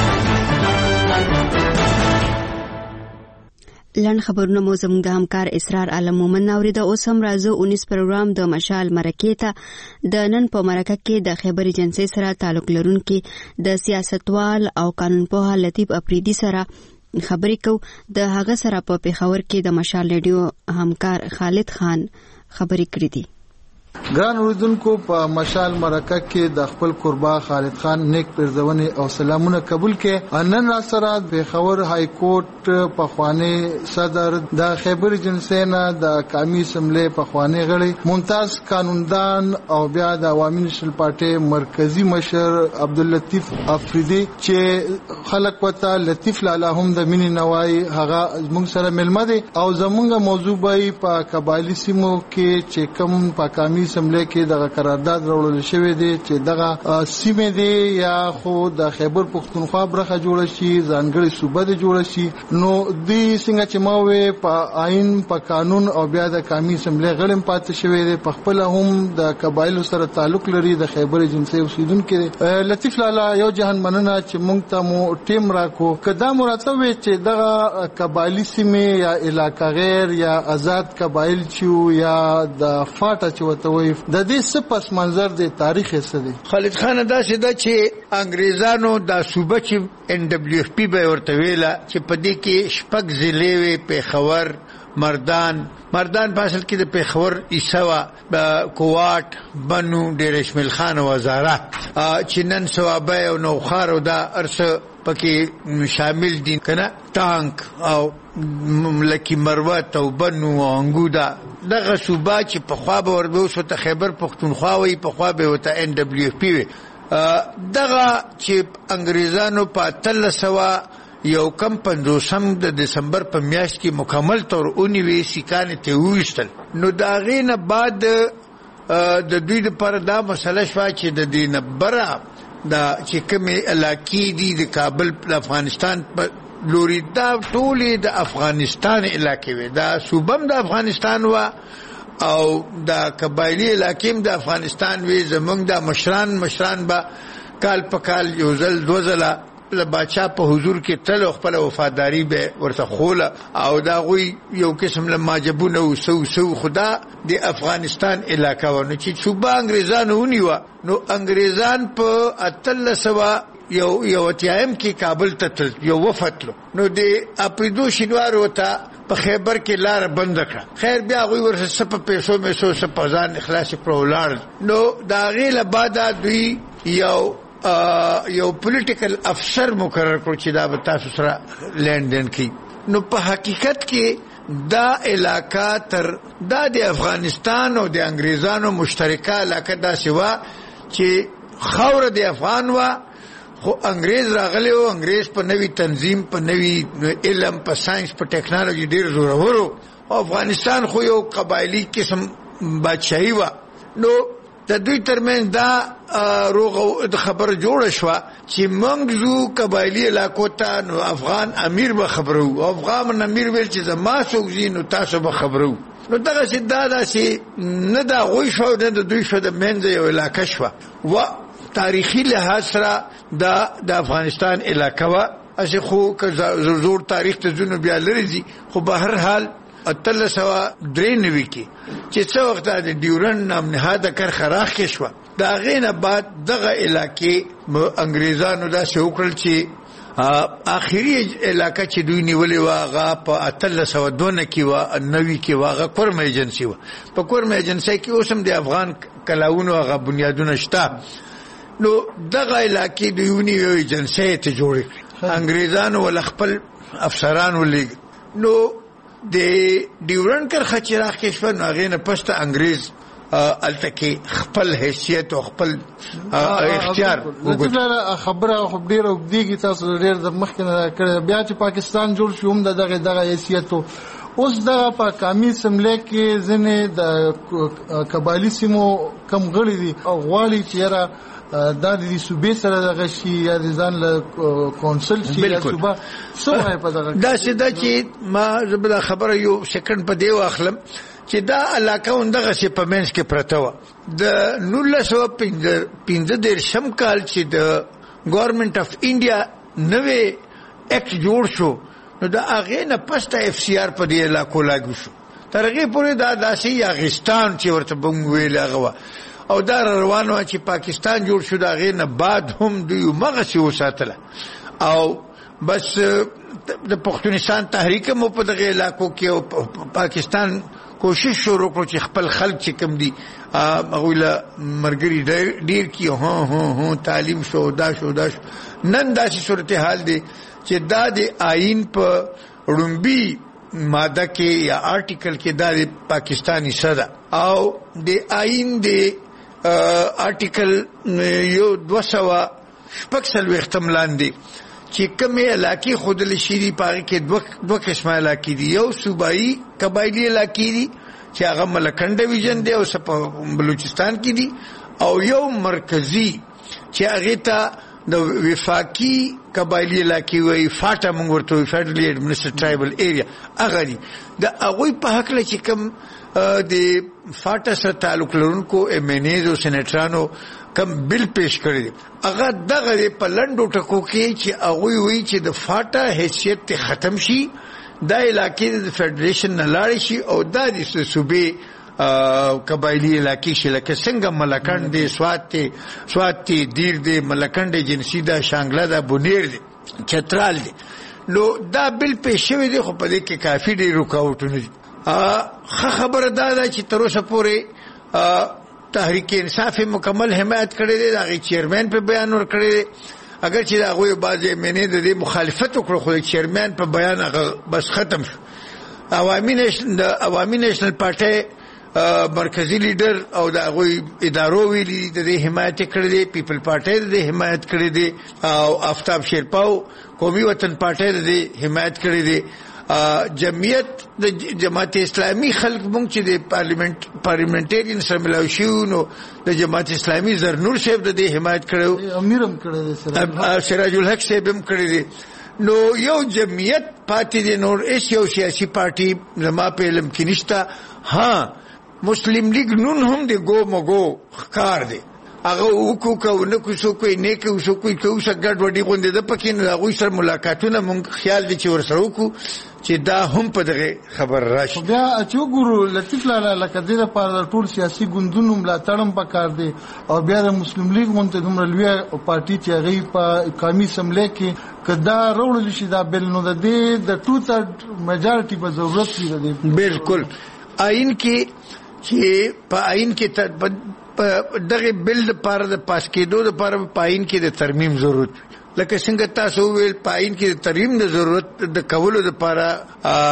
لن خبرونه مو زموږ د همکار اسرار عالم مومن ناوري. د اوس هم راځو 19 پروګرام د مشال مرکې ته. د نن په مرکه کې د خیبر ایجنسي سره تعلق لرونکي د سیاستوال او قانونپوه لطیف افریدي سره خبرې کو. د هغه سره په پیښور کې د مشال رادیو همکار خالد خان خبرې کړې دي. ګران اوریدونکو، په مشال مرکه کې د خپل قربا خالد خان نیک پرځونې او سلامونه قبول کې. نن را سره پیښور های کورټ په خوانی صدر د خیبر ایجنسی نه د قومي اسمبلی په خوانی غړي ممتاز قانوندان او بیا د عوامي نېشنل پارټي مرکزی مشر عبداللطیف افریدي چې خلک وته لطیف لاله هم د مینې نوای هغه موږ سره ملمه دي او زمونږ موضوع به په قبایلی سیمو کې چې کوم په قومي اسمبلی کې دغه قرارداد راوړل شوی دی چې دغه سیمه دی یا خو د خیبر پختونخوا برخه جوړ شي، ځانګړي صوبه دی جوړ شي. نو دی څنګه چې ما وې په آئین، په قانون او بیا د قومي اسمبلی غړم پاتې شوی دی. په خپل هم د قبایلو سره تعلق لري، د خیبر ایجنسی اوسیدونکو. لطیف لالا یو جهان مننه چې مونږ ته مو ټیم راکو. کدا مراتب چې دغه قبایلی سیمه یا علاقه غیر یا آزاد قبایل چې یا د فاټه چې وته وي د دې څه پس منظر دی، تاریخ یې څه دی؟ خالد خان دا څه ده چې انګریزانو د صوبه چې ان دبليو اف پی به ورته ویله چې په دې کې شپږ ضلعې وي، پیښور، مردان په اصل کې د پیښور ایسوا، کوواټ، بنو، ډیر شمل خان او هزاره چې نن ثوابه او نوخار او دا ارسه پکې شامل دي کنه ټانک او لکه مروت او بنو او انګودا دغه صوبه چې په خوا به وربه وسو ته خیبر پختونخوا وي په خوا به وته ان دبليو اف پی وي دغه چې انګريزانو په 1300 یو کم 50 د دسمبر په میاشت کې مکمل تور اونیوي سیکان ته وښتل نو دا غینه بعد د دوی لپاره دا مسله شوه چې د دینه بره دا چې کومې علاقې دي د کابل د افغانستان په لوري دا ټولې د افغانستان علاقې وي دا صوبم د افغانستان و او دا قبایلی علاقې د افغانستان وي زمونږ د مشران به کال په کال یو ځل دو ځله له باچا په حضور کې تل خپل وفاداری به ورته خوله او دا غوي یو قسم له ماجبونه وسو خدا د افغانستان علاقہ ونه چې صوبه انګريزانو ونیو نو انګريزان په 1300 یو تیایم کې کابل ته یو وفد نو د اپریدو شینوار وته په خیبر کې لار بند کړه خیر بیا غوي ورسره په پیسو میسو سپزان اخلاص پرولار نو دا غیله بعد دوی یو پولیټیکل افسر مقرر کړ چې دا به تاسو سره لین دین کوي نو په حقیقت کې دا علاقہ تر دا د افغانستان او د انګريزانو مشترکه علاقه دا سوا چې خاور د افغان وا خو انګريز راغلی او انګريز په نوي تنظیم په نوي علم په ساينس په ټیکنالوژي ډیر زورورو او افغانستان خو یو قبایلی قسم بادشاہي وا نو د دوی ترمن دا روغ خبر جوړ شو چې منګزو قبایلی علاقو ته نو افغان امیر به خبرو او افغان امیر ویل چې زما سوګزي نو تاسو به خبرو نو دغه سیدا سي نه دا غوي شو نه د دوی شو د منځ یو علاقه شو و تاریخي لحاظ سره د افغانستان علاقه وا اسی خو که زور تاریخ ته زونه بیا لري خو به هر حال 1393 کې چې څو وخت د ډیورن نام نهاده کر خراخ کې شو دا غینه بعد دغه علاقې انګريزانو دا شوکل چې اخیری علاقہ چې دوی نیولې واغه په 1302 کې وا 90 کې واغه کورم ایجنسی وا په کورم ایجنسی کې اوسم د افغان کلاونو هغه بنیادونه شته نو دغه علاقې دوی نیو ایجنسی ته جوړ کړ انګريزانو ول خپل افسرانو لګ نو د ډیورن کر خچراخ کې شو نو غینه پسته انګريز التکی خپل حیثیت او خپل اختیار وګړه خبره خو ډیره وګدیږي تاسو ډیر د مخکنه کړ بیا چې پاکستان جوړ شو هم دغه حیثیت اوس د پاکامي سملې کې ځنه د قبایلی سیمو کم غړي دي او غواړي چې را دا د صوبې سره دغه شي یا د ځان له کونسل شي یا صوبه سوه په دغه دا سده چې ما زبر خبره یو سکند په دی واخلم چې دا علاقه اندغه سي په منځ کې پرته و د 1915 شم کال چې د ګورنمنت اف انډیا نوې اکټ جوړ شو نو دا هغه نه پسته اف سی آر په دې علاقو لاګو شو ترغه پورې دا داسي یاغستان چې ورته بم ویل هغه او دا روانو چې پاکستان جوړ شو دا غې نه بعد هم دوی مغه شو ساتله او بس د پښتونستان تحریک مو په دغه علاقو کې او پاکستان کوشش شروع کړ چې خپل خلک چې کم دي هغه له مرګري ډیر کی هو تعلیم شو دا شو نن داسې صورتحال دی چې دا د آئین په رومبي ماده کې یا آرټیکل کې دا پاکستانی صدا او د آئین د آرټیکل یو 200 شپږ وختم لاندې چې کومه علاقې خودل شيري پاره کې دوه قسمه علاقې دي یو صوبایي قبایلی علاقې دي چې هغه ملکنډ ډیویژن دی او بلوچستان کې دي او یو مرکزی چې هغه ته د وفاقي قبایلی علاقې وي فاټا موږ ورته فدرالي ایڈمنسټریټ ټرایبل ایریا هغه دي د هغه په حق له چې کوم د فاټا سره تعلق لرونکو ایمنیز او سېنیټرانو کم بل پیش کړی هغه دغه په لندو ټکو کې چې هغه وی چې د فاټا حیثیت ختم شي د علاقې د فدریشن نه لاړ شي او د صوبې قبایلی علاقې شي لکه څنګه ملکند دي سوات دي دیر دي ملکند جنسي دا شانګلا دا بونیر دي چترال دي نو دا بل پیش شوی دی خو په دې کې کافي ډیر رکاوټونه دي خبره دا چې تر اوسه پورې تحریک انصاف مکمل حمایت کړی دی دا غي چیرمن په بیان ور کړی دی اگر چې هغه بعضې منې د دې مخالفت وکړو خو چیرمن په بیان هغه بس ختم شو. عوامي نېشنل پارټي مرکزی لیډر او د هغوی ادارو ویلي د دې حمایت کړی دی، پیپل پارټي د دې حمایت کړی دی او آفتاب شیرپاو قومي وطن پارټي د دې حمایت کړی دی. جمعیت د جماعت اسلامي خلک مونږ چې د پارلیمنټریان سره ملاو شو نو د جماعت اسلامي زرنور صاحب د دې حمایت کړو، امیرم کړی دی، سراج الحق صاحب هم کړی دی. نو یو جمعیت پاتې دی، نور هیڅ یو سیاسي پارټي زما په علم کې نشته. ها مسلم لیگ نون هم د ګو مګو ښکار دی، هغه وکړو که ونه کړو، څوک یې نه کوي، څوک یې کوي ګډوډي غوندې ده پکې. نو هغوی سره ملاقاتونه مونږ خیال دی چې ورسره وکړو چې دا هم په دغه خبر راشي. بیا چې وګورو لطیف لالا لکه دې لپاره ټول سیاسي ګوندونو ملاتړ هم پکار دی او بیا د مسلم لیگ غونډه دومره لویه پارټي چې هغې په قومي اسمبلۍ کې که دا راوړل شي دا بل، نو د دې د 2/3 میجارټي به ضرورت وي د دې. بالکل آئین کې چې په آئین کې دغه بل لپاره د پاس کېدو لپاره په آئین کې د ترمیم ضرورت وي. لکه څنګه تاسو ویل په آئین کې د ترمیم د ضرورت د کولو لپاره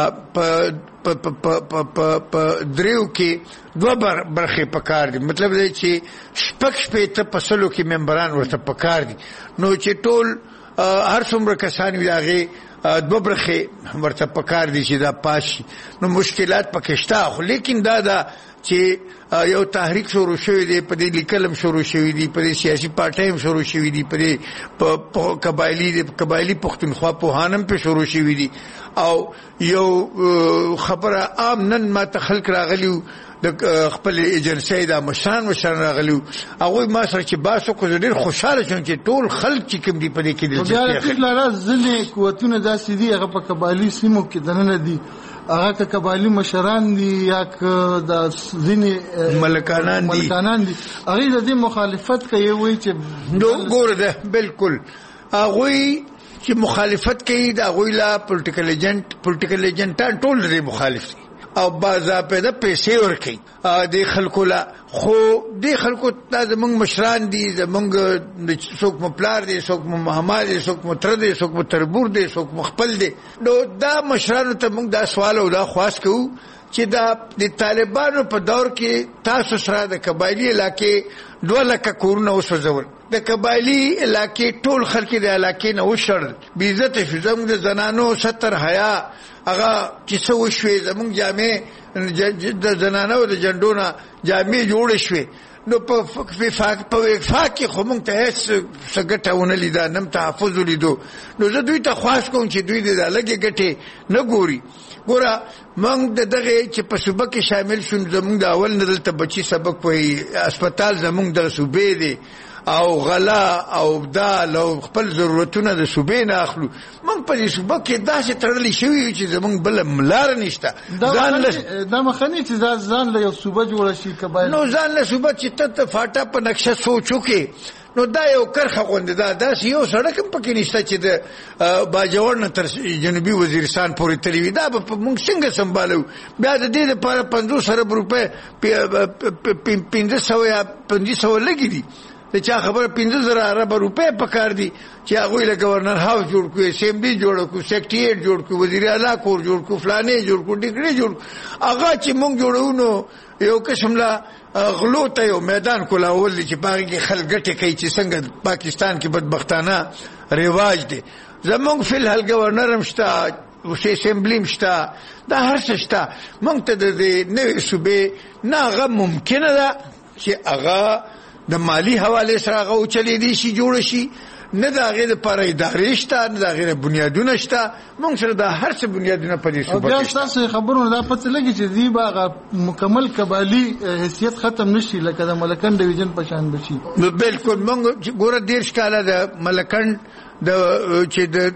په دریو کې دوه برخې پکار دي. مطلب دی چې شپږ په سلو کې ممبران ورته پکار دي. نو چې ټول هر څومره کسان وي هغې دوه برخې ورته پکار دي چې دا پاس شي. نو مشکلات پکې شته، خو لیکن دا چې یو تحریک شروع شوی دی، په دې لیکل هم شروع شوی دی، په دې سیاسي پارټۍ هم شروع شوی دی، په دې قبایلي پښتونخوا پوهان هم پې شروع شوي دي. او یو خبره عام نن ما ته خلک راغلي وو د خپل ایجنسۍ دا مشران راغلي وو، هغوی ما سره چې بحث وکړو، زه ډېر خوشحاله شوم چې ټول خلک چې کوم دي په دې کې دلچسپي اخلي. ځینې قوتونه داسې دي هغه په قبایلي سیمو کې دننه دي، هغه که قبایلي مشران دي یا که د ځینې ملکانان دي، هغوی د دې مخالفت کوي، وایي چې ګوره ده بالکل هغوی چې مخالفت کوي د هغوی لا پولیټیکل ایجنټان ټول د دې مخالف دي او باضابطه پیسې ورکوي دې خلکو لا. خو دې خلکو دا زمونږ مشران دي، زمونږ څوک مو پلار دی، څوک مو محمد دی، څوک مو تره دی، څوک مو تربور دی، څوک مو خپل دی. نو دا مشرانو ته موږ دا سوال او دا خواست کوو چې دا د طالبانو په دور کې تاسو سره د قبایلي علاقې 2 لکه کورونه وسوځول، د قبایلي علاقې ټول خلک د علاقې نه وشړل، بې عزته شو. زموږ د زنانو ستر حیا هغه چې څه وشوې، زموږ جامې د زنانو د جنډو نه جامې جوړې شوې. نو په وفاق کې خو موږ ته هېڅ څه ګټه ونه لیده، نه تحفظ ولیدو. نو زه دوی ته خواست کوم چې دوی د لږې ګټې نه ګوري. ګوره موږ د دغې چې په صوبه کې شامل شو، زموږ د اول نه دلته بچي سبق وایي، اسپتال زموږ د صوبې دی او غلا او دال او خپل ضرورتونه د صوبې نه اخلو. موږ په دې صوبه کې داسې تړلې شوي چې زموږ بله لاره نشته. دا مخنی چې ځان له یو صوبه جوړه شي قبایل، نو ځان له صوبه چې ته فاټا په نقشه سوچ وکړې، نو دا یو کرخه غوندې ده، داسې یو سړک هم پکې نشته چې د باجوړ نه تر جنوبي وزیرستان پورې تللی وي. دا به موږ څنګه سنبالو؟ بیا د دې لپاره 500 ارب روپۍ 500 یا 2500 لګي دي. د چا خبره 15,000 ارب روپۍ پکار دي چې هغوی له گورنر هاوس جوړ کړو، اسمبلی جوړ کړو، سیکریټریټ جوړ کړو، وزیر اعلی کور جوړ کړو، فلانې جوړ کړو، ډیګرې جوړ کړو. هغه چې موږ جوړو نو یو قسم لا غلو ته یو میدان کولاول دي چې په هغې کې خلک ګټې کوي چې څنګه پاکستان کې بدبختانه رواج دی. زموږ فی الحال گورنر هم شته، اسمبلی هم شته، دا هر څه شته. موږ ته د دې نوې صوبې نه هغه ممکنه ده چې هغه د مالی حواله سره هغه وچلېدی شي، جوړ شي، نه د هغې دپاره ادارې شته، نه د هغې بنیادونه شته. موږ سره دا هر څه بنیادونه په دې صوبه کې بیا ستاسو خبرونه دا پته لګي چې دوی به هغه مکمل قبایلي حیثیت ختم نشي لکه د ملکنډ ډویژن په شان بشي. بالکل. موږ ګوره 13 کاله د ملکنډ چې د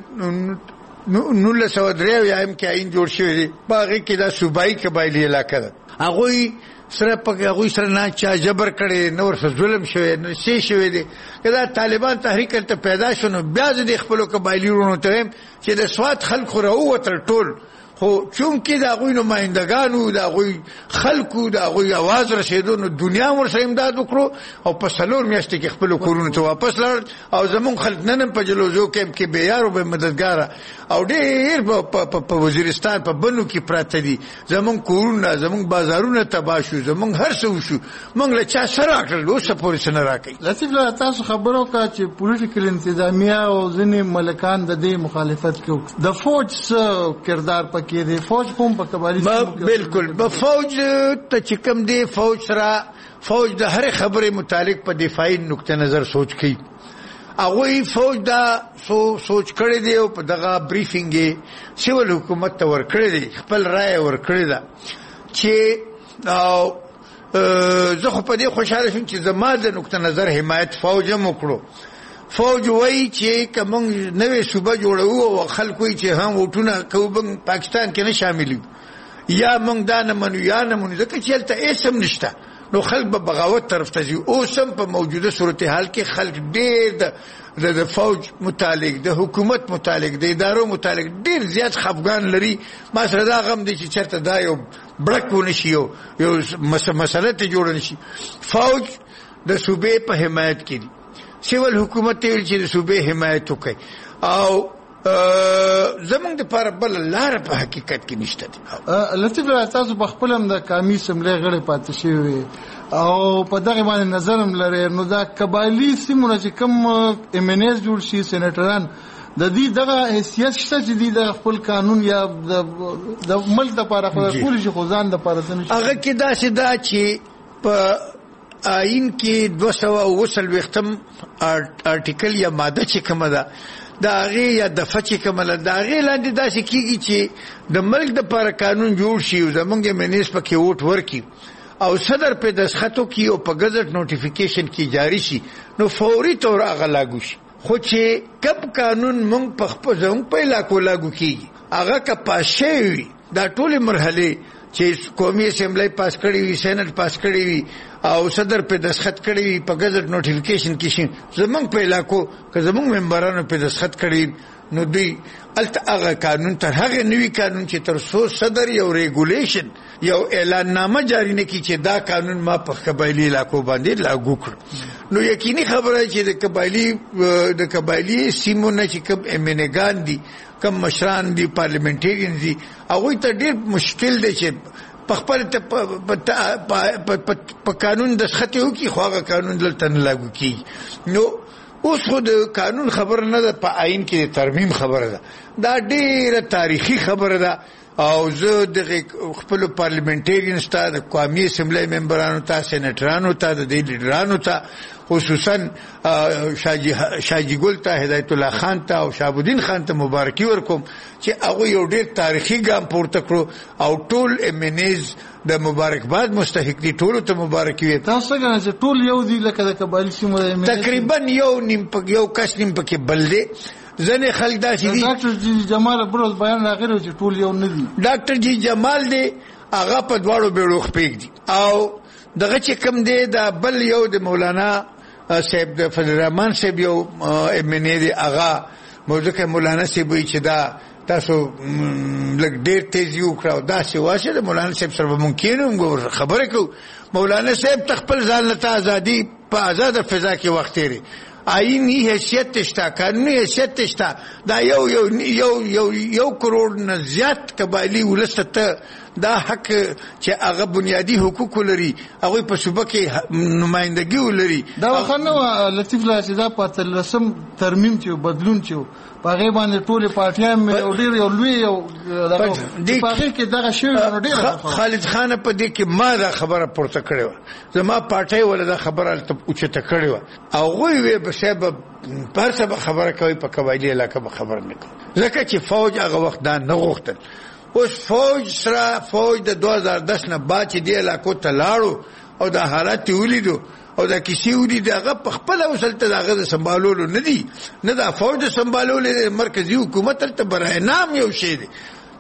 1903 یم کې آئین جوړ شوی دی، په هغې کې دا صوبایي قبایلي علاقه ده. هغوی سره نه چا جبر کړی، نه ورسره ظلم شوی، نه څه شوی دی. که دا طالبان تحریک هلته پیدا شو، نو بیا زه د خپلو قبایلي وروڼو ته وایم چې د سوات خلک خو راووتل ټول، خو چون کې دا غوی نمائندگانو دا غوی خلکو دا غوی आवाज رسیدو نو دنیا ورسره امداد وکړو او په سلور میاشتې کې خپل کورونو ته واپس لاړ او زمون خلک نن په جلوزو کې به یارو به مددګار او ډېر په وزیرستان په بنو کې پراته دي زمون کورونه زمون بازارونه تباه شو زمون هر څه وشو مونږ له چا سره راکړل اوس پورې سره راکړي. لطیف لا تاسو خبرو کا چې پولیټیکل انتظامیه او ځینې ملکان د دې مخالفت کوي د فوج کردار پکې دی فوج کوم په قبایلی بالکل به فوج ته چې کوم دی فوج سره فوج د هر خبره متعلق په دفاعي نقطه نظر سوچ کوي هغه فوج دا سوچ کړی دی او په دغه بریفینګ سیول حکومت ته ور کړی دی خپل رائے ور کړی دا چې زه خو په دې خوشاله شوم چې زما د نقطه نظر حمایت فوج هم وکړو. فوج وایي چې کوم نوې صوبه جوړو او خلکو چې هم وټونه کوم پاکستان کې نه شامل یا موږ دا نه منو یا نه منو ځکه چې هلته اسم نشته نو خلک به بغاوت طرف ته ځي. اوس هم په موجوده صورتحال کې خلک ډېر د فوج متعلق د حکومت متعلق د ادارو متعلق ډېر زیات خفګان لري. ما سره دا غم دی چې چېرته دا یو بړک ونشي یو مسله ته جوړ نشي. فوج د صوبې په حمایت کې دي سیول حکومت ته چې د صوبې حمایت وکړي او زمونږ د پر بل لار په حقیقت کې نشته دي. لطیف تاسو په خپل هم د قومي سملې غړي پاتې شوی او په دغه باندې نظرم لري نو دا قبایلی سیمونه چې کوم امنیز جوړ شي سېنیټران د دې دغه حیثیت شته چې د خپل قانون یا د ملک لپاره خپل شي خزان د لپاره څه هغه کې دا سدا چې په آئین کې 290 آرټیکل یا ماده چې کومه ده دا هغه یا د فچ کومه دا هغه لاندې داسې کیږي چې د ملک د لپاره قانون جوړ شي او زمونږ منیس پکې ووټ ورکړي او صدر په دستخطو کې او په گزټ نوټیفیکیشن کې جاری شي نو فوري طور هغه لاګو شي. خو چې کب قانون مونږ په خپل ځون په علاقو لاګو کیږي هغه کا پاشي دا ټول مرحله چې قومي اسمبلی پاس کړی وي سېنات پاس کړی وي او صدر په دستخط کړی وي په گزټ نوټیفیکیشن کې شي زمونږ په علاقو که زمونږ ممبرانو په دستخط کړی نو دوی الته هغه قانون تر هغه نوی قانون چې تر څو صدر یو ریګولیشن یو اعلان نامه جاری نه کی چې دا قانون ما په قبایلی علاقو باندې لاګو کړ نو یقیني خبره چې د قبایلی سیمونه چې کوم امنګان دي کم مشران دي پارلیمنټریان دي هغه ته ډېر مشکل دی چې په خپل په قانون د خطیو کې خواغه قانون دلته نه لاګو کی نو اوس خو د قانون خبر نه ده په آئین کې ترمیم خبره ده دا ډېره تاریخي خبره ده او زه د خپل پارلیمنټریان ستا د قومي اسمبلی ممبرانو ته سېنیټرانو ته د دې لیډرانو ته خصوصا شاجي ګل ته هدایت الله خان ته او شهابالدین خان ته مبارکي ورکوم چې هغه یو ډېر تاریخي ګام پورته کړو او ټول امنیز د مبارکباد مستحق دي ټول ته مبارکي وي. تاسو څنګه چې ټول یو دي لکه د قبایلی سیمو تقریبا یو کس نیم پکې بل دی زنه خلک داسې دي. ډاکټر جی جمال بروز بیان راغلی چې ټول یو نه دي. ډاکټر جی جمال دی هغه په دواړو بیړو خپېګ دي او دغه چې کم دی دا بل یو د مولانا صاحب د فضل الرحمن صاحب یو امنی دی هغه موضوع مولانا صاحب وی چې دا تاسو لږ ډېر تیزی وکړو دا څه واشه د مولانا صاحب سره ممکن خبره کو مولانا صاحب تخپل ځان ته ازادي په آزاد فضا کې وخت لري آئینی حیثیت تشتا قانونی حیثیت تشتا دا یو کروڑ نه زیات قبایلی ولسته دا حق چې هغه بنیادی حقوق لري هغه په صوبه کې نمائندګي ولري دا وخنه لطیف لا چې دا په رسم ترمیم چې بدلون چې په هغه باندې ټول پارټیان مې ډېر یو لوی یو په هغه کې دغه شی ډېر خالد خان په دې کې ما دا خبره پورته کړې و زما پارټي ول دا خبره ته اوچته کړې و او غوي به سبب پر سبب خبره کوي په قبایلی علاقه به خبر نه کوي ځکه چې فوج هغه وخت دا نه غوښتل. اوس فوج د 2010 نه بعد چې دی علاقو ته لاړو او د حالات ولیدو او دا کسی ولید هغه په خپل وسلته دغه د سمبالولو نه دی نه دا فوج د سمبالولو مرکزی حکومت ته برای نام یو شی دی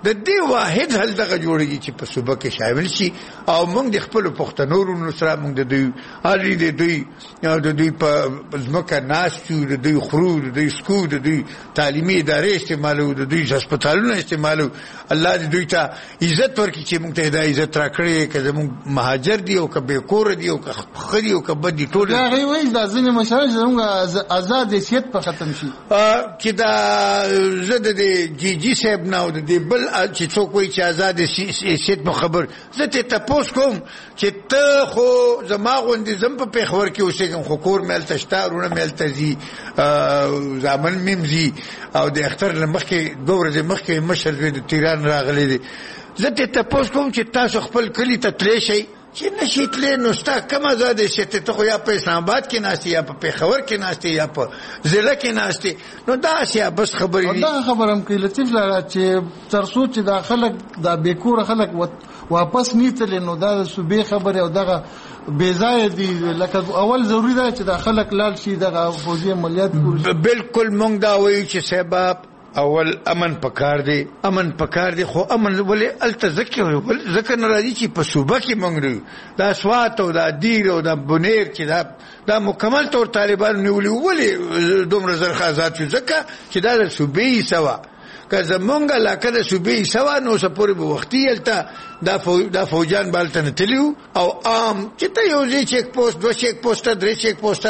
د دې واحد حل دغه جوړیږي چې په صوبه کې شامل شي او موږ د خپل پښتنو ورونو سره موږ د دوی اړې د دوی په ځمکه ناستو د دوی خرو د دوی سکو د دوی تعلیمي ادارې استعمالو د دوی هسپتالونه استعمالو الله دې دوی ته عزت ورکړي چې موږ ته دا عزت راکړي که زموږ مهاجر دي او که بېکوره دي او که ښه دي او که بد دي ټول هغوی وایي دا ځینې مشران چې زموږ آزاد حیثیت په ختم شي چې دا زه د جی صاحب نه او د دې بل چې څوک وایي چې آزاد حیثیت مو خبر زه ته تپوس کوم چې ته خو زما غوندې زم په پېښور کې اوسېږم خو کور مې هلته شته وروڼه مې هلته ځي زامن مې هم ځي او د اختر نه مخکې 2 ورځې مخکې مشر زوی د تیران راغلی دی زه ته تپوس کوم چې تاسو خپل کلي ته تللی شئ چې نشي تللی نو ستا کوم آزاد حیثیت ته خو یا په اسلام آباد کې ناستې یا په پېښور کې ناستې یا په ضلع کې ناستې نو داسې بس خبرې دي دا خبره هم کوي لطیف لاله چې تر څو چې دا خلک دا بېکوره خلک واپس نیتلی نو دا د صوبې خبرې او دغه بېځایه دي لکه اول ضروري ده چې دا خلک لاړ شي دغه فوجي عملیات بالکل موږ دا وایو چې صاحب اول امن پکار دی خو امن ولې الته ځکه نه راځي چې په صوبه کې موږ دا سوات او دا دیر او دا بنیر چې دا مکمل طور طالبان نیولي ولې دومره زر آزاد شو ځکه چې دا د صوبې سوا که زمونږ علاقه د صوبې سوا نو څه پورې به وختي هلته دا فوجان به هلته نتلي او عام چې ته یو ځای چیک پوسټ 2 چیک پوسټه 3 چیک پوسټه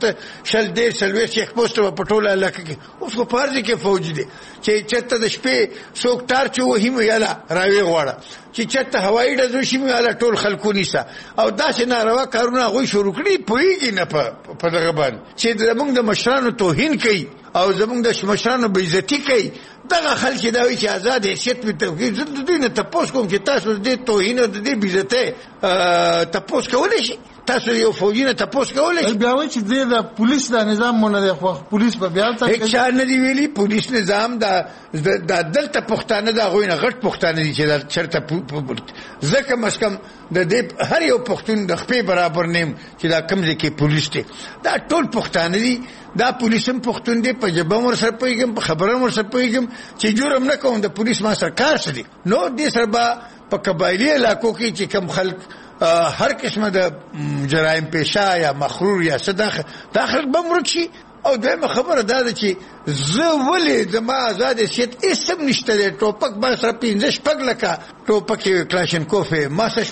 10 چیک پوسټه په ټوله علاقه کې اوس خو فرض کې فوج دی چې چېرته د شپې څوک ټارچ ووهي مو یاله راویې غواړه چې چېرته هوایي ډزو شي مو یاله ټول خلکو نیسه او داسې ناروا کارونه هغوی شروع کړي پوهېږي نه په دغه باندې چې زموږ د مشرانو توهین کوي او زموږ د مشرانو بېعزتي کوي دغه خلک دا وایي چې آزاد حیثیت مې توقیف زه د دوی نه تپوس کوم چې تاسو د دې توهین او د دې بېعزتۍ تپوس کولی شي تاسو یو فوجي نه تپوس کولی شي بیا وایي چې د پولیس دا نظام مو نه دی خو پولیس به بیا هلته هېڅ چا نه دي ویلي پولیس نظام دا دلته پښتانه د هغوی نه غټ پښتانه دي چې دا چېرته زه کم از کم د دې هر یو پښتون د خپې برابر نه یم چې دا کوم ځای کې پولیس دی دا ټول پښتانه دي دا پولیس هم پښتون دی په ژبه هم ورسره پوهېږم په خبره هم ورسره پوهېږم چې جرم نه کوم د پولیس ما سره کار څه دی نو دې سره به په قبایلي علاقو کې چې کوم خلک هر قسمه د جرایم پیشه یا مخرور یا څه دا خلک به ورک شي او دویمه خبره دا ده چې زه ولې زما آزاد حیثیت هېڅ هم نشته دی ټوپک ما سره 5-6 لکه ټوپک یې کلاشینکوف یې ما سره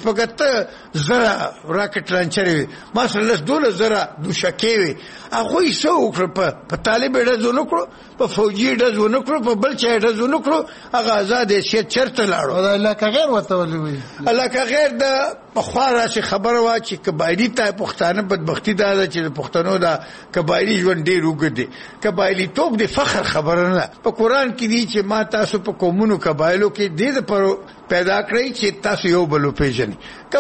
8 راکټ لانچرې وې ما سره 10-12 زره دوشکې وې هغوی څه وکړه په طالب یې ډز ونه کړو په فوجي یې ډز ونه کړو په بل چا یې ډز ونه کړو هغه آزاد حیثیت چېرته لاړو د علاقه غیر ورته ولې وایي علاقه غیر د پخوا راسې خبره وه چې قبایلي ته پښتانه بدبختي دا ده چې د پښتنو دا قبایلي ژوند ډېر اوږد دی قبایلیتوب د فخر خبره نه په قرآن کې دي چې ما تاسو په قومونو قبایلو کې دې دپاره پیدا کړئ چې تاسو یو بل وپېژنئ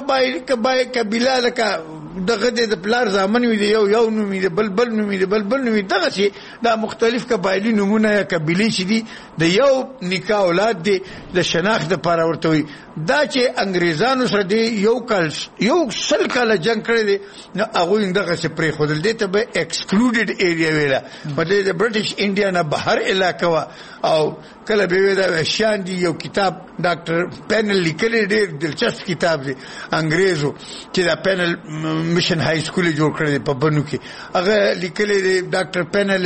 قبیله لکه دغه د پلار زامن وي د یو نوم وي د بل نوم وي د بل نوم وي دغسې دا مختلف قبایلي نومونه یا قبیلې چې دي د یو نیکه اولاد دی د شناخت دپاره ورته وي دا چې انګریزانو سره دی یو 100 کاله جنګ کړی دی نو هغوی دغسې پرېښودل دې ته به ایکسکلوډډ ایریا ویله مطلب د برټش انډیا نه بهر علاقه وه او کله به وی دا وحشیان دي یو کتاب ډاکټر پینل لیکلی ډېر دلچسپ کتاب دی انګریزو چې دا پینل مشن های سکول جوړ کړی دی په بنو کې هغه لیکلی دی ډاکټر پینل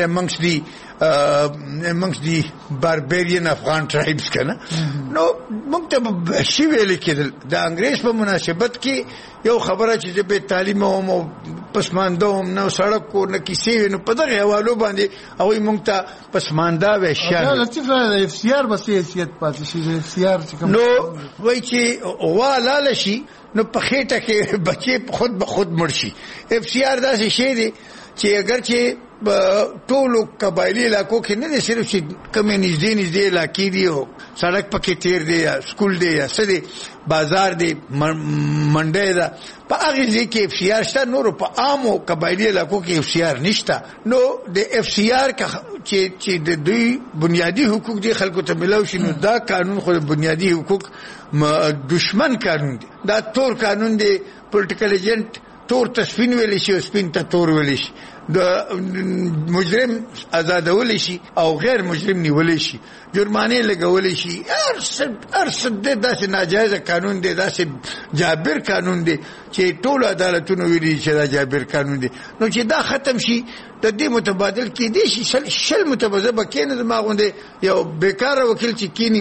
amongst the barbarian افغان tribes کنه نو موږ ته وحشي ویل کېدل د انګریز په مناسبت کې یو خبره چې به تعلیم او پسمانده هم نه سړک کو نه کیسې نو په دغه حوالو باندې هغوی موږ ته پسمانده وحشیان لطیف د اف سی آر بس حیثیت پاتې شي د اف سی آر نو وایي چې غوا لاله شي نو په خېټه کې بچې خود به خود مړ شي اف سی آر داسې شی دی چې اگر چې ټولو قبایلي علاقو کې نه دی صرف چې کمې نږدې علاقې دي او سړک پکې تیر دی یا سکول دی یا څه دی بازار دی منډی ده په هغې ځای کې اف سی آر شته نورو په عامو قبایلي علاقو کې اف سی آر نشته نو د اف سی آر چې د دوی بنیادي حقوق دی خلکو ته ملاو شي نو دا قانون خو د بنیادي حقوق دشمن قانون دی دا تور قانون دی پولیټیکل ایجنټ تور ته سپین ویلی شي او سپین ته تور ویلی شي د مجرم آزادول شي او غیر مجرم نیول شي جرمانه لګول شي هر څه داسې ناجایز قانون دی داسې جابر قانون دی چې ټول عدالتونو ویلي چې دا جابر قانون دی نو چې دا ختم شي د دې متبادل کې دي شل متبادل بکینه د ماغونده یو بیکاره وکیل چې کینی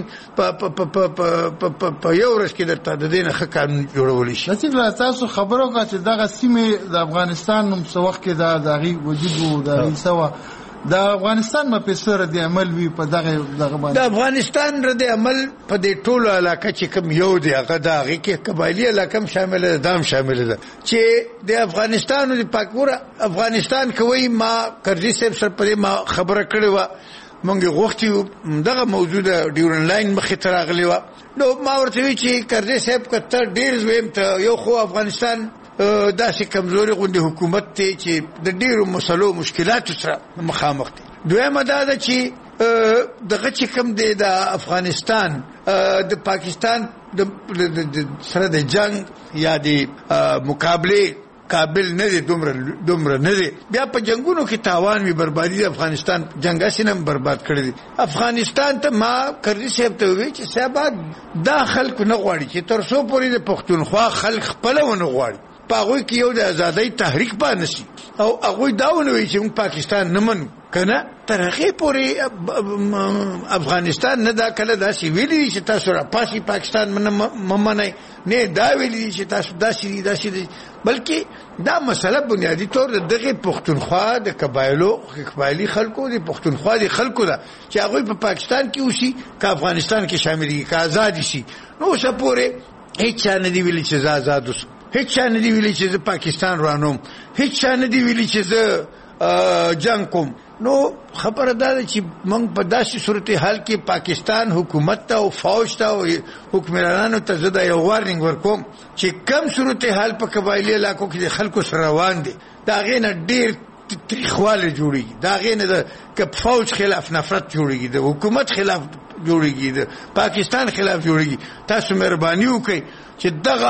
په یو ورځ کې درته د دې نه قانون جوړول شي. نصیب لا تاسو خبرو کا چې دغه سیمه د افغانستان نوم څه وخت کې دا غي وجود وو دا سوا د افغانستان په پیسر دی عمل وی په دغه باندې د افغانستان رد عمل په دې ټولو علاقه چې کوم یو دی هغه د هغه کې قبایلی علاقه هم شامل ده دام شامل ده چې د افغانستان او د پاکوره افغانستان کوي ما کرزي صاحب سره په ما خبره کړې و مونږ غوښتي دغه موجوده ډیورن لاین مخې ته راغلی و نو ما ورته وی چې کرزي صاحب کته ډیر زویم ته یو خو افغانستان داسې کمزوري غوندي حکومت ته چې د ډیرو مسلو مشکلاتو سره مخامخ دي. دویمه دا ده چې دغه چې کوم دی د افغانستان د پاکستان د سره د جنگ یا د مقابله قابل نه دي دومره نه دي بیا په جنگونو کې تاوان وی بربادي د افغانستان جنگا سینم برباد کړی دي. افغانستان ته ما کرزي صاحب ته وی چې صاحب دا خلک نه غواړي چې تر څو پورې د پښتونخوا خلک خپل ونه غواړي پاغوي کې یو د ازادۍ تحریک باندې شي او هغه داونه وی چې پاکستان نه منو کنه تر هغه پورې افغانستان نه دا کله دا سی ویلي چې تاسو را پاسي پاکستان مننه نه دا ویلي چې تاسو داسي بلکې دا مسله بنیادی طور دغه پښتونخوا د قبایلی خلکو د پښتونخوا د خلکو دا چې هغه په پاکستان کې وشي که افغانستان کې شامل دي که آزاد شي نو سپوره هیڅ نه دی ویلي چې آزاد اوسه هیڅ نه دی ویلي چې پاکستان رانوم هیڅ نه دی ویلي چې جنگ کوم نو خبره ده چې موږ په داسې صورتحال کې پاکستان حکومت ته او فوج ته او حکمرانانو ته زده یو وارنینګ ورکوم چې کم صورتحال په قبایلی علاقو کې د خلکو سره روان دي دا غینه ډیر تریخواله جوړیږي دا غینه د فوج خلاف نفرت جوړیږي د حکومت خلاف جوړیږي د پاکستان خلاف جوړیږي تاسو مهرباني وکړئ چې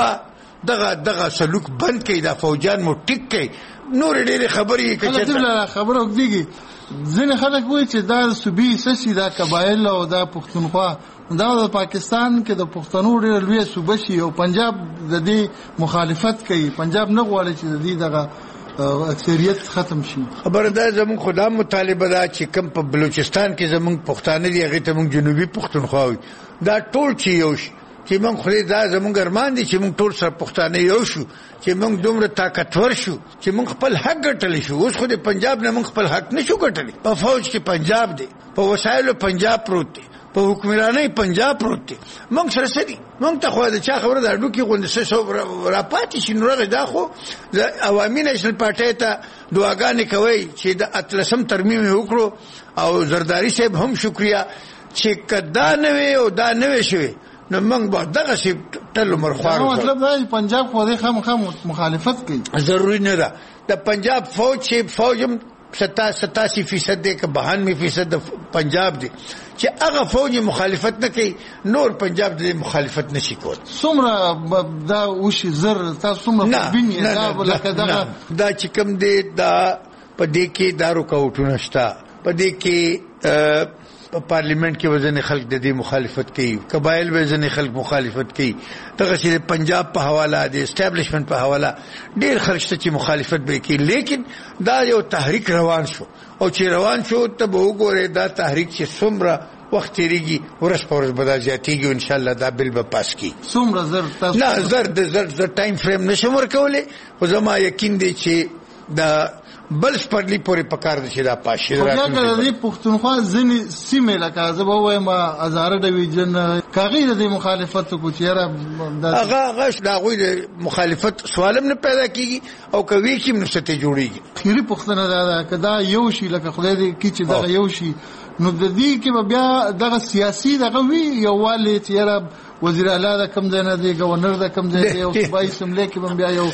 دغه سلوک بند کړئ دا فوجان مو ټیک کړئ نور ډېر خبرې کوي خبره وکړي ځینې خلک وایي چې دا صوبې سسي دا قبایل او دا پښتونخوا دا د پاکستان کې د پښتنو ډېر لوی صوبه شي او پنجاب د دې مخالفت کوي پنجاب نه غواړي چې د دې دغه اکثریت ختم شي. خبره ده زموږ خدا مطالبه ده چې کوم په بلوچستان کې زموږ پښتانه دي هغه ته موږ جنوبي پښتونخوا وي دا ټول چې یو شي چې موږ خو دا زموږ ارمان دي چې موږ ټول سره پښتانه یو شو چې موږ دومره طاقتور شو چې موږ خپل حق ګټلی شو. اوس خو د پنجاب نه موږ خپل حق نشو ګټلی په فوج کې پنجاب دی په وسایلو پنجاب پروت دی په حکمرانۍ پنجاب پروت دی موږ سره سدي موږ ته خو د چا خبره د اډو کې غونډه سه را پاتې شي نو دا خو د عوامي نېشنل پارټۍ ته دعاګانې کوي چې د اتلسم ترمیم وکړو او زرداری صاحب هم شکریا چې کدا نه وي او دا نه وي شوی نو موږ به دغه شی ټلو مرخوارو مطلب دا پنجاب خو د خامخا مخالفت کوي ضروري نه ده د پنجاب فوجم 87% دی که 92% د پنجاب دی چې هغه فوج مخالفت نه کوي نور پنجاب د مخالفت نشي کول. څومره دا وشي زر تاسو څومره بینی دا ولکه دا چې کوم دی دا په دې کې دا رکاوټونه شته په دې کې په پارلیمنت کې وزن خلک د دې مخالفت کوي قبایل وزن خلک مخالفت کوي دغه چې پنجاب په حواله د اسټابلیشمنت په حواله ډیر خلک چې مخالفت به کوي لیکن دا یو تحریک روان شو او چې روان شو ته به وګوره دا تحریک چې څومره وخت تیریږي ورځ په ورځ به دا زیاتیږي ان شاء الله دا بل به پاس کی څومره زر تاسو نه زر ټایم فریم نشم ورکولې خو زما یقین دی چې دا بل سپرلی پورې پکار دي چې دا پاشي راځي دا د پښتونخوا ځنې سیمه لکه زه به وایم هزاره ډیویژن کاغی د مخالفت کو چیرې هغه دا غوي د مخالفت سوالم نه پیدا کیږي او کوي چې نشته جوړیږي خيري پښتنه دا کدا یو شي لکه خدای دې کی چې دا یو شي نو د دې کې بیا دغه سیاسي دغه وی یو والي چیرې وزیر اعلی دا کم ځای نه دی گورنر دا کم ځای دی او صوبایي اسمبلی کې بیا یو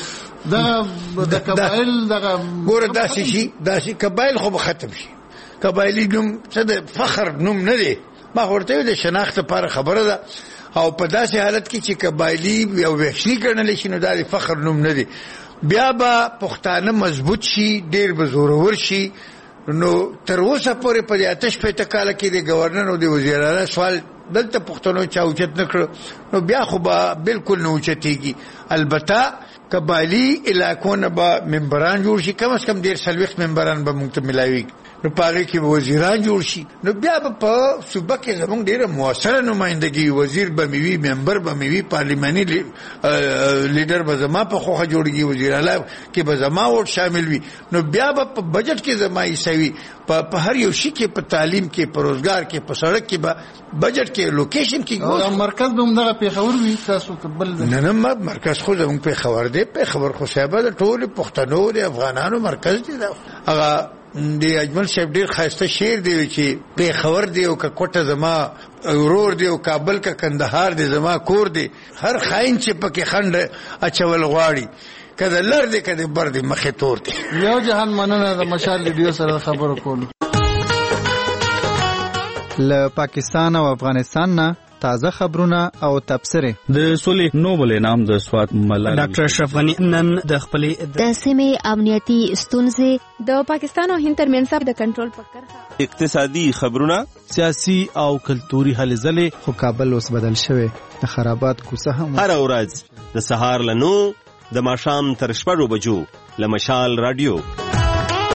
د قبایل دغه ګوره داسې قبایل خو ختم شي قبایلی نوم څه د فخر نوم نه دی ما ورته د شناخت لپاره خبره ده او په داسې حالت کې چې قبایلی او وحشي ګڼل شي نو د فخر نوم نه دی بیا به پښتانه مضبوط شي، ډیر به زورور شي. نو تر اوسه پورې په دې آتش پته کال کې د گورنر او د وزیر اعلی سوال دلته پښتنو چا اوچت نکړو، نو بیا خو به بالکل نه اوچتېږي. البته قبایلی علاقونه به ممبران جوړ شي، کم از کم 150 ممبران به موږ ته ملاوي، نو پاره کې وزیران جوړ شي. نو بیا په صوبه کې زموږ ډیره موثره نمائندګي، وزیر به میوي، ممبر به میوي، پارلیماني لیډر به زما په خوخه جوړيږي، وزیر اعلی کې به زما ووټ شامل وي. نو بیا په بجټ کې زما حصوي، په هر یو شي کې، په تعلیم کې، په روزګار کې، په سړک کې به بجټ کې لوکیشن کې او مرکز به همدغه پیښور وي. تاسو بل نه مرکز خو زموږ پیښور دی. پیښور خو صاحب د ټول پښتنو د افغانانو مرکز دی. هغه د اجمل صاحب ډیر خاسته شعر دی چې پیښور دی او کوټه زما ورور دی او کابل کا کندهار دی زما کور دی. هر خاين چې پکې خند اچول غواړي، کله لر دی کله بر دی، مخه تور دی. یو جهان مننه د مشال ریډیو سره خبرو کولو. له پاکستان او افغانستان نه تازه خبرونه او تبصره. د سولې نوبل انعام د سوات ملالۍ ډاکټر اشرف غنی نن د خپلې د سیمې امنیتي ستونزې د پاکستان او هند ترمنځ د کنټرول په کرښه، اقتصادي خبرونه، سیاسي او کلتوري هلې ځلې. خو کابل اوس بدل شوی، د خرابات کوڅه هم. هر ورځ د سهار له 9 د ماښام تر 6 بجو له مشال رادیو.